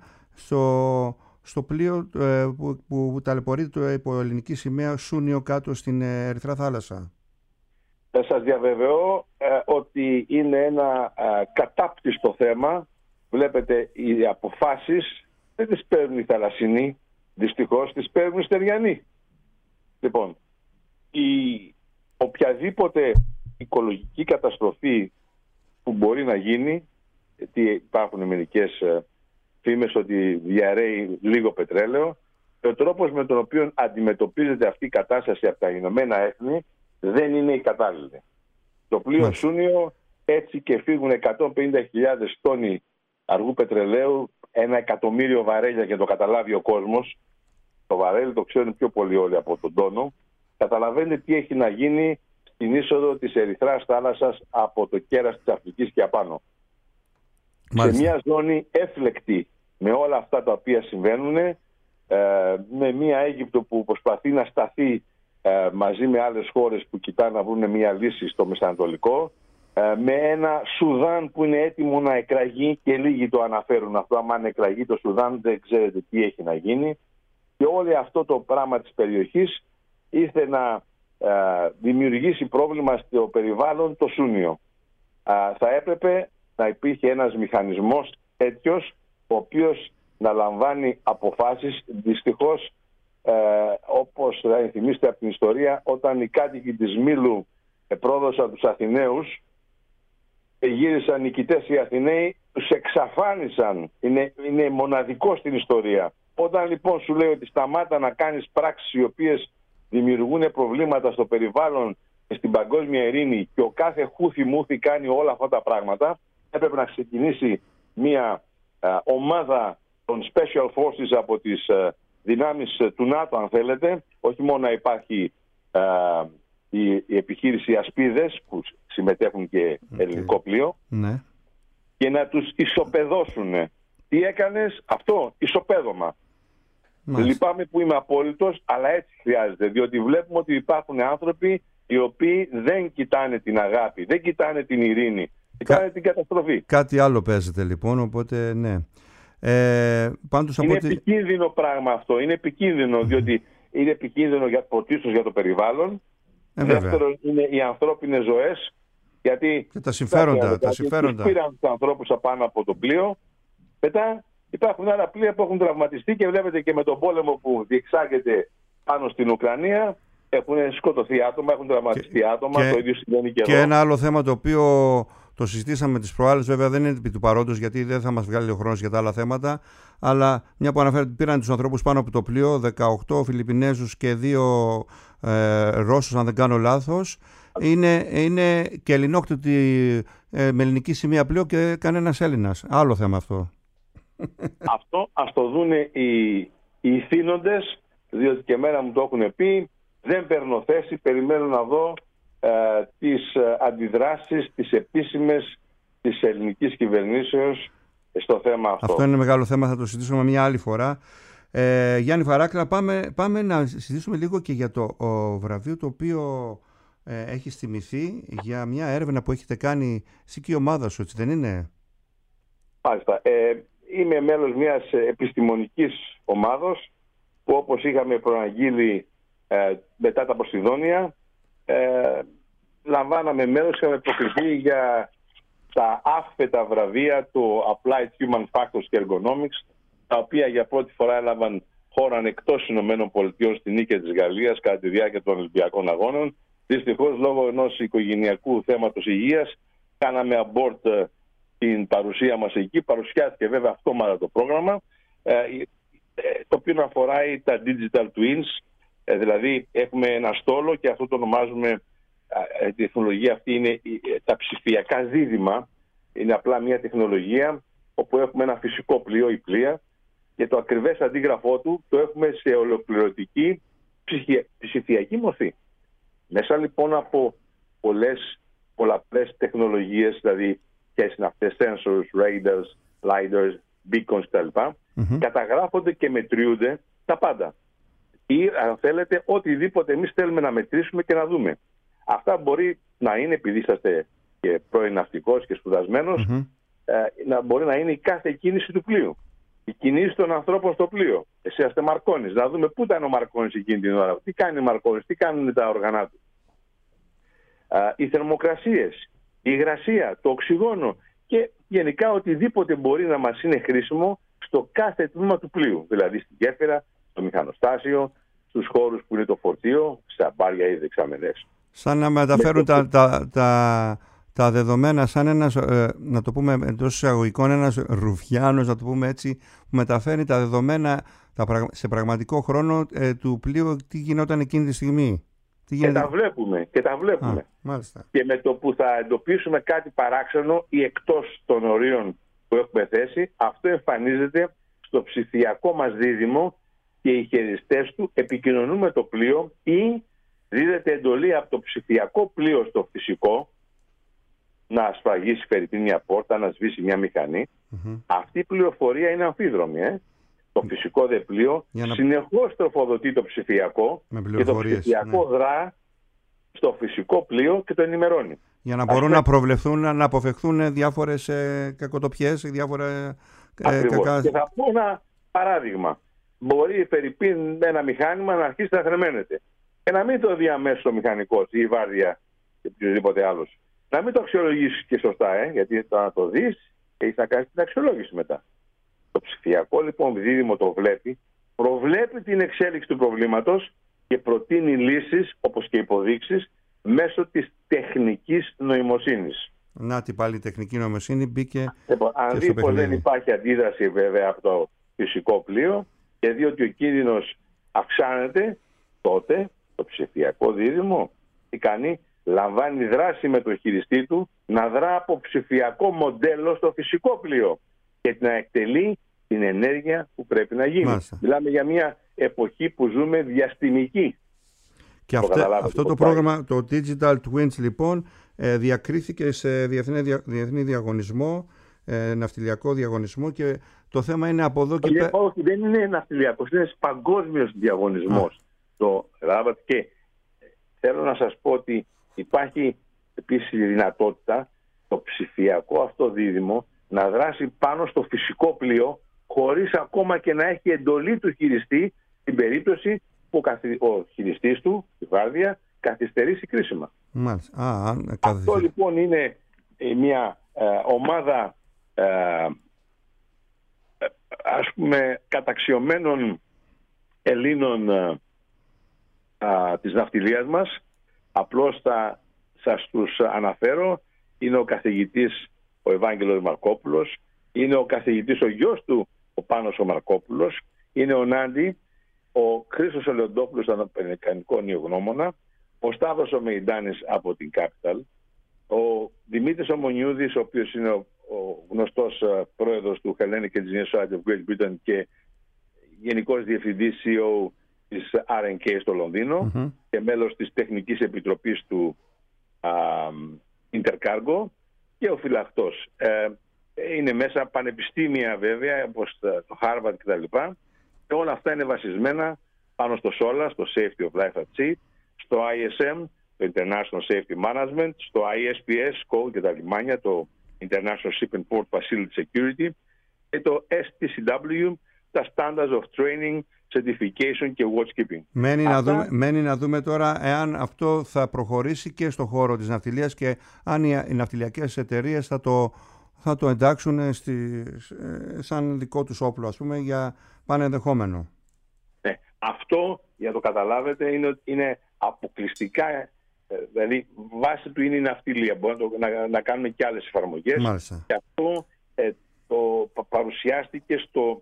στο πλοίο που ταλαιπωρείται υπό ελληνική σημαία Σούνιο κάτω στην Ερυθρά Θάλασσα. Θα σας διαβεβαιώ ότι είναι ένα κατάπτυστο θέμα. Βλέπετε, οι αποφάσεις δεν τις παίρνουν οι θαλασσινοί, δυστυχώς τις παίρνουν οι στεριανοί. Λοιπόν, η οποιαδήποτε οικολογική καταστροφή που μπορεί να γίνει, γιατί υπάρχουν μερικές φήμες ότι διαρρέει λίγο πετρέλαιο, ο τρόπος με τον οποίο αντιμετωπίζεται αυτή η κατάσταση από τα Ηνωμένα Έθνη δεν είναι η κατάλληλη. Το πλοίο Σούνιο, έτσι και φύγουν 150.000 τόνοι αργού πετρελαίου, 1 εκατομμύριο βαρέλια, για το καταλάβει ο κόσμος. Το βαρέλι το ξέρουν πιο πολύ όλοι από τον τόνο. Καταλαβαίνετε τι έχει να γίνει στην είσοδο της Ερυθράς Θάλασσας από το κέρας της Αφρικής και απάνω. Σε μια ζώνη έφλεκτη με όλα αυτά τα οποία συμβαίνουν, με μια Αίγυπτο που προσπαθεί να σταθεί μαζί με άλλες χώρες που κοιτάνε να βρουν μια λύση στο Μεσανατολικό, με ένα Σουδάν που είναι έτοιμο να εκραγεί, και λίγοι το αναφέρουν αυτό, άμα εκραγεί το Σουδάν δεν ξέρετε τι έχει να γίνει, και όλο αυτό το πράγμα της περιοχής ήρθε να δημιουργήσει πρόβλημα στο περιβάλλον το Σούνιο. Θα έπρεπε να υπήρχε ένας μηχανισμός τέτοιος, ο οποίος να λαμβάνει αποφάσεις. Δυστυχώς, όπως θα ενθυμίστε από την ιστορία, όταν οι κάτοικοι της Μήλου πρόδωσαν τους Αθηναίους, γύρισαν νικητές οι Αθηναίοι, τους εξαφάνισαν. Είναι μοναδικό στην ιστορία. Όταν λοιπόν σου λέει ότι σταμάτα να κάνεις πράξεις οι οποίες δημιουργούν προβλήματα στο περιβάλλον και στην παγκόσμια ειρήνη, και ο κάθε χούθι μούθι κάνει όλα αυτά τα πράγματα, έπρεπε να ξεκινήσει μια ομάδα των Special Forces από τις δυνάμεις του ΝΑΤΟ, αν θέλετε, όχι μόνο να υπάρχει η επιχείρηση Ασπίδες που συμμετέχουν και ελληνικό πλοίο, και να τους ισοπεδώσουν. Τι έκανες? Αυτό, ισοπαίδωμα. Λυπάμαι που είμαι απόλυτος, αλλά έτσι χρειάζεται, διότι βλέπουμε ότι υπάρχουν άνθρωποι οι οποίοι δεν κοιτάνε την αγάπη, δεν κοιτάνε την ειρήνη, κοιτάνε την καταστροφή. Κάτι άλλο παίζεται λοιπόν, οπότε ναι. Πάντως, είναι επικίνδυνο πράγμα αυτό, είναι επικίνδυνο, διότι είναι επικίνδυνο πρωτίστως για το περιβάλλον. Δεύτερον, είναι οι ανθρώπινες ζωές, Γιατί και τα συμφέροντα. Πήραν τους ανθρώπους απάνω από το πλοίο. Μετά υπάρχουν άλλα πλοία που έχουν τραυματιστεί και βλέπετε και με τον πόλεμο που διεξάγεται πάνω στην Ουκρανία έχουν σκοτωθεί άτομα, έχουν τραυματιστεί άτομα. Το ίδιο συμβαίνει και εδώ. Και ένα άλλο θέμα το οποίο το συζητήσαμε τις προάλλες, βέβαια δεν είναι επί του παρόντος, γιατί δεν θα μας βγάλει ο χρόνος για τα άλλα θέματα. Αλλά μια που αναφέρεται, πήραν τους ανθρώπους πάνω από το πλοίο, 18 Φιλιππινέζους και 2 Ρώσους, αν δεν κάνω λάθος. Είναι και ελληνόκτητη με ελληνική σημαία πλοίο και κανένας Έλληνας. Άλλο θέμα αυτό. Αυτό ας το δουν οι ηθήνοντες, διότι και εμένα μου το έχουν πει. Δεν παίρνω θέση, περιμένω να δω τις αντιδράσεις, τις επίσημες της ελληνικής κυβερνήσεως στο θέμα αυτό. Αυτό είναι μεγάλο θέμα, θα το συζητήσουμε μια άλλη φορά. Γιάννη Βαράκλα, πάμε να συζητήσουμε λίγο και για το βραβείο το οποίο έχει στιμηθεί για μια έρευνα που έχετε κάνει εσύ και η ομάδα σου, έτσι δεν είναι? Μάλιστα. Είμαι μέλος μιας επιστημονικής ομάδος που, όπως είχαμε προαγγείλει μετά τα Ποσειδόνια, λαμβάναμε μέρος, είχαμε προκριθεί για τα άφετα βραβεία του Applied Human Factors και Ergonomics, τα οποία για πρώτη φορά έλαβαν χώρα εκτός ΗΠΑ στη νίκη της Γαλλίας κατά τη διάρκεια των Ολυμπιακών Αγώνων. Δυστυχώς, λόγω ενός οικογενειακού θέματος υγείας, κάναμε abort την παρουσία μας εκεί. Παρουσιάστηκε βέβαια αυτόματα το πρόγραμμα, το οποίο αφορά τα digital twins. Δηλαδή έχουμε ένα στόλο και αυτό το ονομάζουμε, η τεχνολογία αυτή είναι τα ψηφιακά δίδυμα. Είναι απλά μια τεχνολογία όπου έχουμε ένα φυσικό πλοίο ή πλοία και το ακριβές αντίγραφό του το έχουμε σε ολοκληρωτική ψηφιακή μορφή. Μέσα λοιπόν από πολλαπλές τεχνολογίες, δηλαδή ποιες είναι αυτές, sensors, radars, lidars, beacons κτλ. Καταγράφονται και μετριούνται τα πάντα. Ή αν θέλετε οτιδήποτε εμείς θέλουμε να μετρήσουμε και να δούμε. Αυτά μπορεί να είναι, επειδή είσαστε και πρώην ναυτικός και σπουδασμένος, να μπορεί να είναι η κάθε κίνηση του πλοίου. Η κινήση των ανθρώπων στο πλοίο. Εσύ είστε Μαρκόνης. Να δούμε πού ήταν ο Μαρκόνης εκείνη την ώρα. Τι κάνει ο Μαρκόνης, τι κάνουν τα όργανα του. Οι θερμοκρασίες, η υγρασία, το οξυγόνο και γενικά οτιδήποτε μπορεί να μας είναι χρήσιμο στο κάθε τμήμα του πλοίου. Δηλαδή στην γέφυρα, στο μηχανοστάσιο, στους χώρους που είναι το φορτίο, στα μπάρια ή δεξαμενές. Σαν να μεταφέρουν τα δεδομένα, σαν ένας, να το πούμε εντός εισαγωγικών, ένας ρουφιάνος, να το πούμε έτσι, που μεταφέρει τα δεδομένα σε πραγματικό χρόνο του πλοίου, τι γινόταν εκείνη τη στιγμή. Και τα βλέπουμε. Και με το που θα εντοπίσουμε κάτι παράξενο ή εκτός των ορίων που έχουμε θέσει, αυτό εμφανίζεται στο ψηφιακό μας δίδυμο και οι χειριστές του επικοινωνούν με το πλοίο ή δίδεται εντολή από το ψηφιακό πλοίο στο φυσικό να σφραγίσει φερειπίν μια πόρτα, να σβήσει μια μηχανή. Αυτή η πληροφορία είναι αμφίδρομη. Το φυσικό δε πλοίο συνεχώς τροφοδοτεί το ψηφιακό και το ψηφιακό δρά στο φυσικό πλοίο και το ενημερώνει. Για να μπορούν να προβλεφθούν, να αποφευχθούν διάφορες κακοτοπιές, διάφορα κακά... Και θα πω ένα παράδειγμα. Μπορεί φερειπίν ένα μηχάνημα να αρχίσει να θρεμαίνεται και να μην το δει αμέσως ο μηχανικός ή η βάρδια ή οποιοδήποτε άλλος. Να μην το αξιολογήσει και σωστά, γιατί το να το δεις έχεις να κάνεις την αξιολόγηση μετά. Το ψηφιακό λοιπόν δίδυμο το βλέπει, προβλέπει την εξέλιξη του προβλήματος και προτείνει λύσεις, όπως και υποδείξεις, μέσω της τεχνικής νοημοσύνης. Να την πάλι η τεχνική νοημοσύνη μπήκε. Αν δει πως δεν υπάρχει αντίδραση βέβαια από το φυσικό πλοίο και δει ότι ο κίνδυνος αυξάνεται, τότε το ψηφιακό δίδυμο τι κάνει? Λαμβάνει δράση με τον χειριστή του να δρά από ψηφιακό μοντέλο στο φυσικό πλοίο και να εκτελεί την ενέργεια που πρέπει να γίνει. Μάλιστα. Μιλάμε για μια εποχή που ζούμε διαστημική. Και αυτό το πρόγραμμα, το Digital Twins λοιπόν, διακρίθηκε σε διεθνή διαγωνισμό, ναυτιλιακό διαγωνισμό, και το θέμα είναι από εδώ και πέρα. Όχι, δεν είναι ναυτιλιακός, είναι παγκόσμιος διαγωνισμός. Και θέλω να σας πω ότι υπάρχει επίσης η δυνατότητα το ψηφιακό αυτό δίδυμο να δράσει πάνω στο φυσικό πλοίο χωρίς ακόμα και να έχει εντολή του χειριστή στην περίπτωση που ο χειριστής του, η βάρδια, καθυστερήσει κρίσιμα. Μάλιστα. Αυτό λοιπόν είναι μια ομάδα ας πούμε καταξιωμένων Ελλήνων της ναυτιλίας μας. Απλώς θα σας τους αναφέρω. Είναι ο καθηγητής ο Ευάγγελος Μαρκόπουλος, είναι ο καθηγητής ο γιος του ο Πάνος ο Μαρκόπουλος, είναι ο Νάντι, ο Χρήστος ο Λεοντόπουλος, τον Αμερικανικό νεογνώμονα, ο Σταύρος ο Μεϊντάνης από την Capital, ο Δημήτρης ο Μονιούδης, ο οποίος είναι ο γνωστός πρόεδρος του Hellenic Engineers Society of Great Britain και γενικός διευθυντής CEO της R&K στο Λονδίνο και μέλος της Τεχνικής Επιτροπής του Intercargo και ο φυλαχτός. Είναι μέσα πανεπιστήμια βέβαια, όπως το Harvard κτλ. Και όλα αυτά είναι βασισμένα πάνω στο SOLAS, το Safety of Life at Sea, στο ISM, το International Safety Management, στο ISPS, Code για τα λιμάνια, το International Ship and Port Facility Security, και το STCW, τα Standards of Training, Certification και Watchkeeping. Μένει να δούμε τώρα εάν αυτό θα προχωρήσει και στο χώρο της ναυτιλίας και αν οι ναυτιλιακές εταιρείες θα το εντάξουν σαν δικό τους όπλο, ας πούμε, για πανενδεχόμενο. Ναι, αυτό, για το καταλάβετε, είναι αποκλειστικά, δηλαδή βάση του είναι η ναυτιλία. Μπορούμε να κάνουμε και άλλες εφαρμογές. Μάλιστα. Και αυτό το παρουσιάστηκε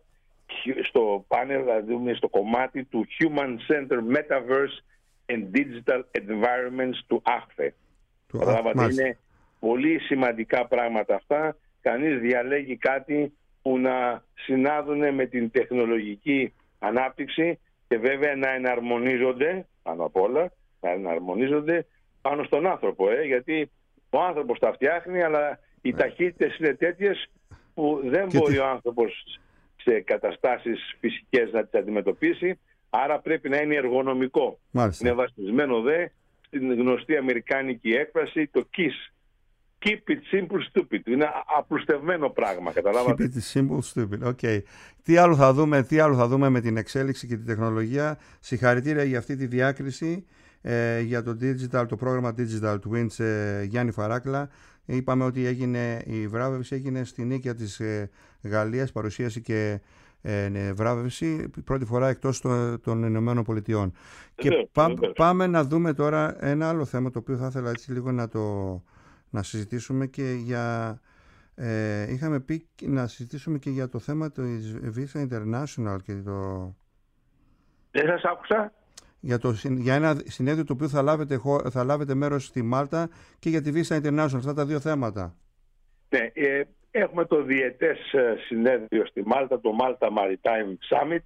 στο πάνελ, δηλαδή στο κομμάτι του Human Center Metaverse and Digital Environments του ACFE. Καταλάβατε, είναι πολύ σημαντικά πράγματα αυτά. Κανείς διαλέγει κάτι που να συνάδουν με την τεχνολογική ανάπτυξη και βέβαια να εναρμονίζονται, πάνω απ' όλα, να εναρμονίζονται πάνω στον άνθρωπο. Γιατί ο άνθρωπος τα φτιάχνει, αλλά οι ταχύτητες είναι τέτοιες που δεν μπορεί ο άνθρωπος σε καταστάσεις φυσικές να τις αντιμετωπίσει, άρα πρέπει να είναι εργονομικό. Μάλιστα. Είναι βασισμένο δε στην γνωστή αμερικάνικη έκφραση, το KISS. Keep it simple, stupid. Είναι απλουστευμένο πράγμα, καταλάβατε. Keep it simple, stupid. Okay. Τι άλλο θα δούμε με την εξέλιξη και την τεχνολογία. Συγχαρητήρια για αυτή τη διάκριση, για το πρόγραμμα Digital Twins, Γιάννη Φαράκλα. Είπαμε ότι η βράβευση έγινε στη νίκαια της Γαλλίας, παρουσίαση και βράβευση πρώτη φορά εκτός των Ηνωμένων Πολιτειών. Και πάμε να δούμε τώρα ένα άλλο θέμα, το οποίο θα ήθελα έτσι λίγο να συζητήσουμε και είχαμε πει να συζητήσουμε και για το θέμα της Visa International και Δεν σας άκουσα. Για ένα συνέδριο το οποίο θα λάβετε μέρος στη Μάλτα και για τη Visa International, αυτά τα δύο θέματα. Ναι, έχουμε το διετές συνέδριο στη Μάλτα, το Malta Maritime Summit.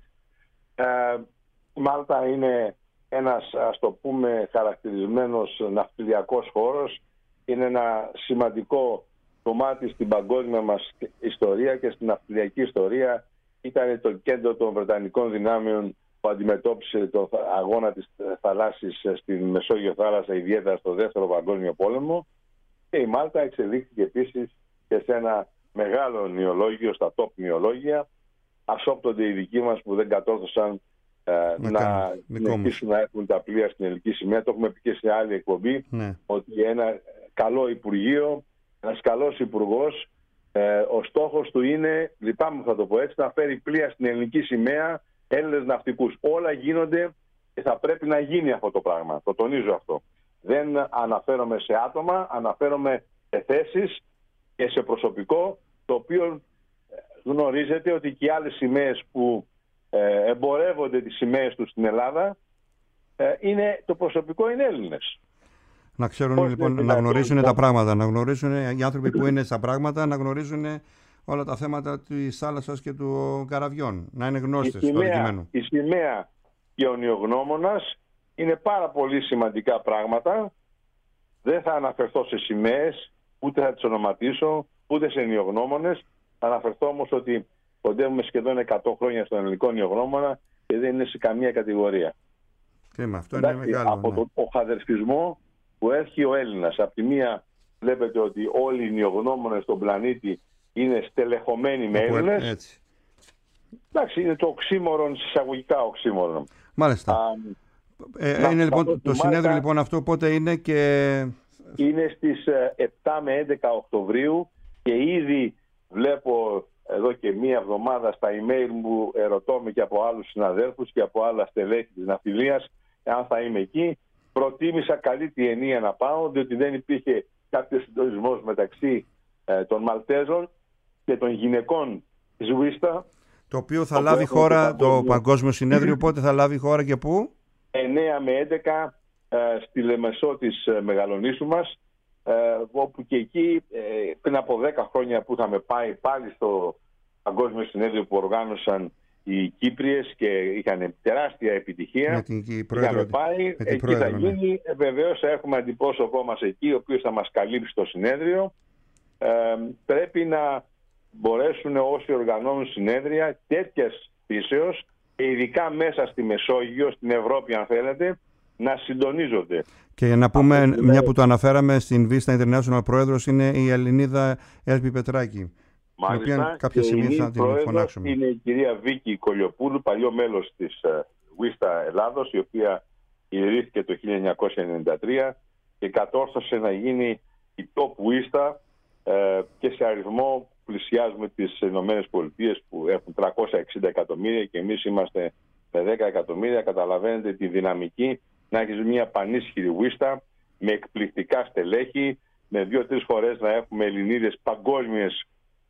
Η Μάλτα είναι ένας, ας το πούμε, χαρακτηρισμένος ναυτιλιακός χώρος. Είναι ένα σημαντικό κομμάτι στην παγκόσμια μας ιστορία και στην ναυτιλιακή ιστορία. Ήταν το κέντρο των Βρετανικών δυνάμεων που αντιμετώπισε το αγώνα της θαλάσσης στην Μεσόγειο θάλασσα, ιδιαίτερα στο Δεύτερο Παγκόσμιο Πόλεμο. Και η Μάλτα εξελίχθηκε επίσης και σε ένα μεγάλο νεολόγιο, στα top νεολόγια. Ασόπτονται οι δικοί μας που δεν κατόρθωσαν να συνεχίσουν να έχουν τα πλοία στην ελληνική σημαία. Το έχουμε πει και σε άλλη εκπομπή, ότι ένα καλό Υπουργείο, ένας καλός Υπουργός, ο στόχος του είναι, λυπάμαι θα το πω έτσι, να φέρει πλοία στην ελληνική σημαία, Έλληνες ναυτικούς. Όλα γίνονται και θα πρέπει να γίνει αυτό το πράγμα. Το τονίζω αυτό. Δεν αναφέρομαι σε άτομα, αναφέρομαι σε θέσεις και σε προσωπικό, το οποίο γνωρίζετε ότι και οι άλλες σημαίες που εμπορεύονται τις σημαίες τους στην Ελλάδα, το προσωπικό είναι Έλληνες. Να ξέρουν λοιπόν, να γνωρίζουν τα πράγματα, να γνωρίζουν οι άνθρωποι που είναι στα πράγματα, να γνωρίζουν όλα τα θέματα της θάλασσας και του καραβιών, να είναι γνώστες του αντικειμένου. Η σημαία και ο νεογνώμονας είναι πάρα πολύ σημαντικά πράγματα. Δεν θα αναφερθώ σε σημαίες, ούτε θα τις ονοματίσω, ούτε σε νεογνώμονες. Θα αναφερθώ όμως ότι κοντεύουμε σχεδόν 100 χρόνια στον ελληνικό νεογνώμονα και δεν είναι σε καμία κατηγορία. Κρίμα, αυτό είναι μεγάλο. Από τον οχαδερφισμό που έχει ο Έλληνας. Από τη μία βλέπετε ότι όλοι οι νεογνώμονες στον πλανήτη είναι στελεχωμένοι με Έλληνες. Εντάξει, είναι το οξύμορον, εισαγωγικά οξύμορον. Μάλιστα. Είναι λοιπόν το συνέδριο λοιπόν αυτό, πότε είναι και... Είναι στις 7 με 11 Οκτωβρίου και ήδη βλέπω εδώ και μία εβδομάδα στα email μου ερωτώμε και από άλλους συναδέλφους και από άλλα στελέχη της ναυτιλίας αν θα είμαι εκεί. Προτίμησα καλή τη ενία να πάω, διότι δεν υπήρχε κάποιο συντονισμός μεταξύ των Μαλτέζων και των γυναικών της Wistar. Το οποίο θα λάβει χώρα, το Παγκόσμιο Συνέδριο, πότε θα λάβει χώρα και πού? 9 με 11 στη Λεμεσό της Μεγαλονήσου μας, όπου και εκεί πριν από 10 χρόνια που είχαμε πάει πάλι στο Παγκόσμιο Συνέδριο που οργάνωσαν οι Κύπριες και είχαν τεράστια επιτυχία. Με την πρόεδρο, είχαμε πάει, εκεί θα γίνει. Βεβαίως έχουμε αντιπρόσωπό μας εκεί, ο οποίος θα μας καλύψει το συνέδριο. Πρέπει να μπορέσουν όσοι οργανώνουν συνέδρια τέτοιας φύσεως, ειδικά μέσα στη Μεσόγειο, στην Ευρώπη αν θέλετε, να συντονίζονται. Και να πούμε, μια που το αναφέραμε, στην Vista International πρόεδρος είναι η Ελληνίδα Έλπη Πετράκη. Μάλιστα, την οποία κάποια στιγμή θα την φωνάξουμε. Είναι η κυρία Βίκη Κολιοπούλου, παλιό μέλος της Vista Ελλάδος, η οποία ιδρύθηκε το 1993 και κατόρθωσε να γίνει η top Vista και σε αριθμό πλησιάζουμε τις ΗΠΑ που έχουν 360 εκατομμύρια και εμείς είμαστε με 10 εκατομμύρια. Καταλαβαίνετε τη δυναμική να έχεις μια πανίσχυρη Vista με εκπληκτικά στελέχη, με 2-3 φορές να έχουμε Ελληνίδες παγκόσμιες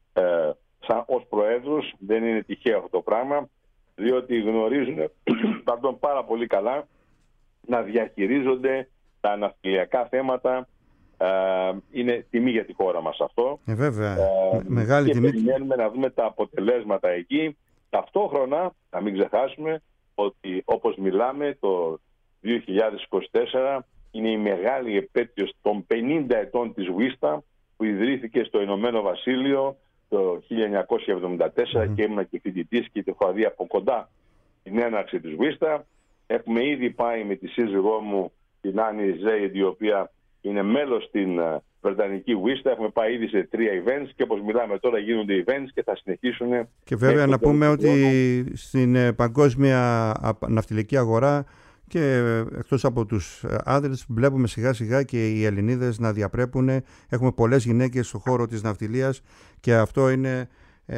ως προέδρους. Δεν είναι τυχαίο αυτό το πράγμα, διότι γνωρίζουν πάρα πολύ καλά να διαχειρίζονται τα ναυτιλιακά θέματα. Είναι τιμή για τη χώρα μας αυτό. Βέβαια, μεγάλη και τιμή. περιμένουμε να δούμε τα αποτελέσματα εκεί. Ταυτόχρονα, να μην ξεχάσουμε ότι όπως μιλάμε το 2024 είναι η μεγάλη επέτειος των 50 ετών της Vista που ιδρύθηκε στο Ηνωμένο Βασίλειο το 1974 και ήμουν και φοιτητής και το έχω δει από κοντά την έναρξη της Vista. Έχουμε ήδη πάει με τη σύζυγό μου την Άννη Ζέιντ, η οποία είναι μέλος στην Βρετανική Vista. Έχουμε πάει ήδη σε 3 events και όπως μιλάμε τώρα γίνονται events και θα συνεχίσουν. Και βέβαια να πούμε ότι στην παγκόσμια ναυτιλιακή αγορά και εκτός από τους άντρες βλέπουμε σιγά σιγά και οι Ελληνίδες να διαπρέπουν. Έχουμε πολλές γυναίκες στον χώρο της ναυτιλίας και αυτό είναι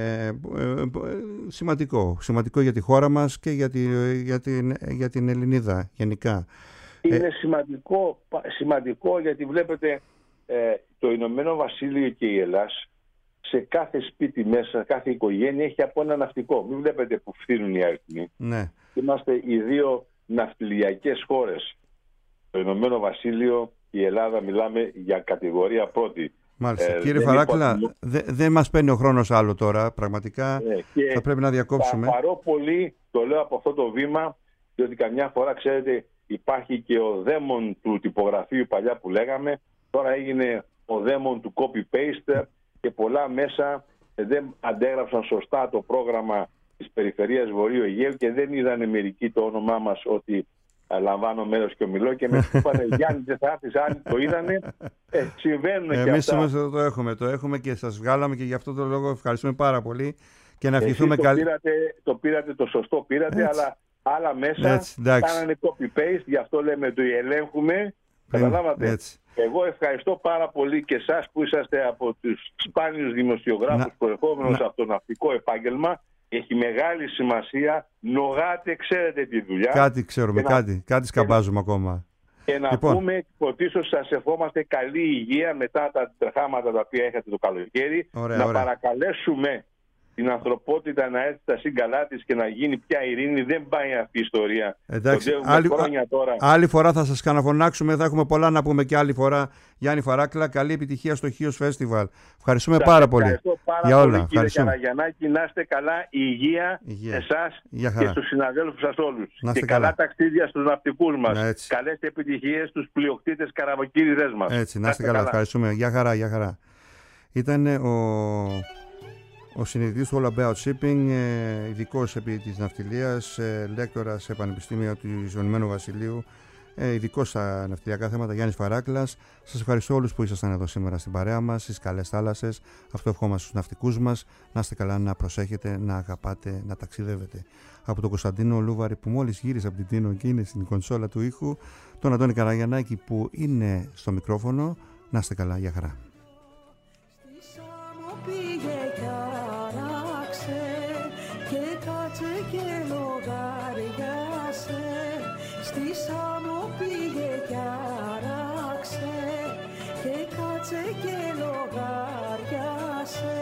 σημαντικό για τη χώρα μας και για την Ελληνίδα γενικά. Είναι σημαντικό γιατί βλέπετε το Ηνωμένο Βασίλειο και η Ελλάς σε κάθε σπίτι μέσα, κάθε οικογένεια έχει από ένα ναυτικό. Μην βλέπετε που φθήνουν οι αριθμοί. Ναι. Είμαστε οι δύο ναυτιλιακές χώρες. Το Ηνωμένο Βασίλειο και η Ελλάδα μιλάμε για κατηγορία πρώτη. Μάλιστα. Κύριε Φαράκλα, δεν μας παίρνει ο χρόνος άλλο τώρα. Πραγματικά θα πρέπει να διακόψουμε. Θα χαρώ πολύ, το λέω από αυτό το βήμα, διότι καμιά φορά ξέρετε υπάρχει και ο δαίμον του τυπογραφείου παλιά που λέγαμε. Τώρα έγινε ο δαίμον του copy-paste και πολλά μέσα δεν αντέγραψαν σωστά το πρόγραμμα της Περιφερείας Βορείου Αιγαίου και δεν είδανε μερικοί το όνομά μας ότι λαμβάνω μέρος και ομιλώ και με είπανε Γιάννη δεν θα έρθεις, άλλοι το είδανε. Συμβαίνουν και αυτά. Εμείς όμως το έχουμε και σας βγάλαμε και γι' αυτό το λόγο ευχαριστούμε πάρα πολύ και να ευχηθούμε καλή. Το πήρατε, το σωστό πήρατε, αλλά άλλα μέσα κάνανε copy-paste, γι' αυτό λέμε το ελέγχουμε. Καταλάβατε. Εγώ ευχαριστώ πάρα πολύ και εσάς που είσαστε από τους σπάνιους δημοσιογράφους προερχόμενους από το ναυτικό επάγγελμα. Έχει μεγάλη σημασία. Νογάτε, ξέρετε τη δουλειά. Κάτι ξέρουμε, κάτι σκαμπάζουμε ακόμα. Και να πούμε, πρωτίστως σας ευχόμαστε καλή υγεία μετά τα τρεχάματα τα οποία έχετε το καλοκαίρι. Να παρακαλέσουμε την ανθρωπότητα να έρθει στα σύγκαλά της και να γίνει πια ειρήνη. Δεν πάει αυτή η ιστορία. Εντάξει, άλλη φορά θα σας ξαναφωνάξουμε, θα έχουμε πολλά να πούμε και άλλη φορά. Γιάννη Φαράκλα, καλή επιτυχία στο Χίος Φέστιβαλ. Ευχαριστούμε πάρα πολύ. Ευχαριστώ πάρα πολύ κύριε Καραγιαννάκη. Να είστε καλά, υγεία εσάς και στους συναδέλφους σας όλους. Και καλά ταξίδια στους ναυτικούς μας. Καλές επιτυχίες στους πλειοκτήτες καραβοκύριδες μας. Έτσι, να είστε καλά. Ευχαριστούμε. Γεια χαρά. Ήταν ο συνειδητής του All About Shipping, ειδικός επί της ναυτιλίας, λέκτορας σε πανεπιστήμια του Ηνωμένου Βασιλείου, ειδικός στα ναυτιλιακά θέματα, Γιάννης Φαράκλας. Σας ευχαριστώ όλους που ήσασταν εδώ σήμερα στην παρέα μας, στις καλές θάλασσες. Αυτό ευχόμαστε στους ναυτικούς μας. Να είστε καλά, να προσέχετε, να αγαπάτε, να ταξιδεύετε. Από τον Κωνσταντίνο Λούβαρη που μόλις γύρισε από την Τίνο και είναι στην κονσόλα του ήχου, τον Αντώνη Καραγιαννάκη που είναι στο μικρόφωνο. Να είστε καλά, για χαρά. Στη Σάμο πήγε κι άραξε και κάτσε και λογάριασε.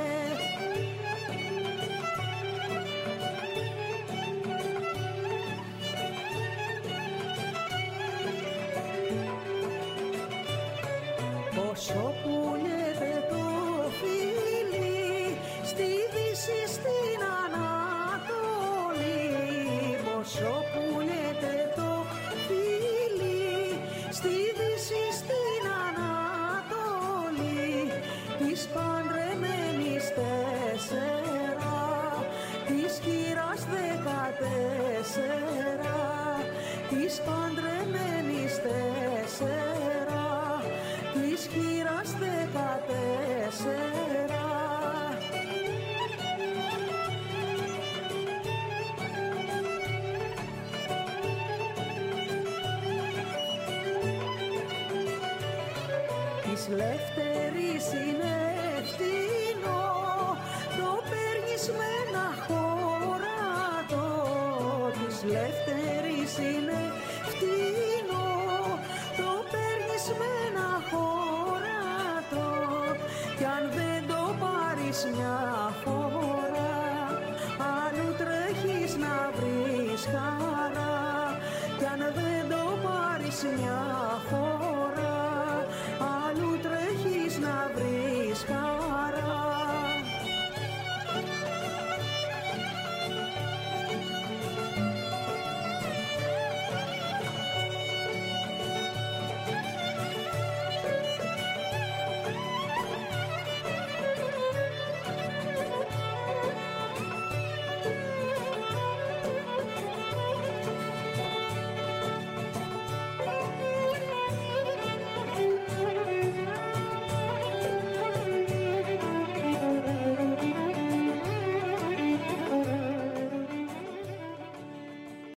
Πόσο πουλιέται το φίλι στη Δύση στην Ανατολή, πόσο πουλιέται το φίλι στη Δύση στην Ανατολή, της παντρεμένης 4, της χείρας 14, της παντρεμένης 4, της χείρας 14. Της Λευτερής είναι φτηνό, το παίρνεις με ένα χωρατό. Της Λευτερής είναι φτηνό, το παίρνεις με ένα χωρατό. Κι αν δεν το πάρεις μια φορά, αλλού τρέχεις να βρεις χαρά. Κι αν δεν το πάρεις μια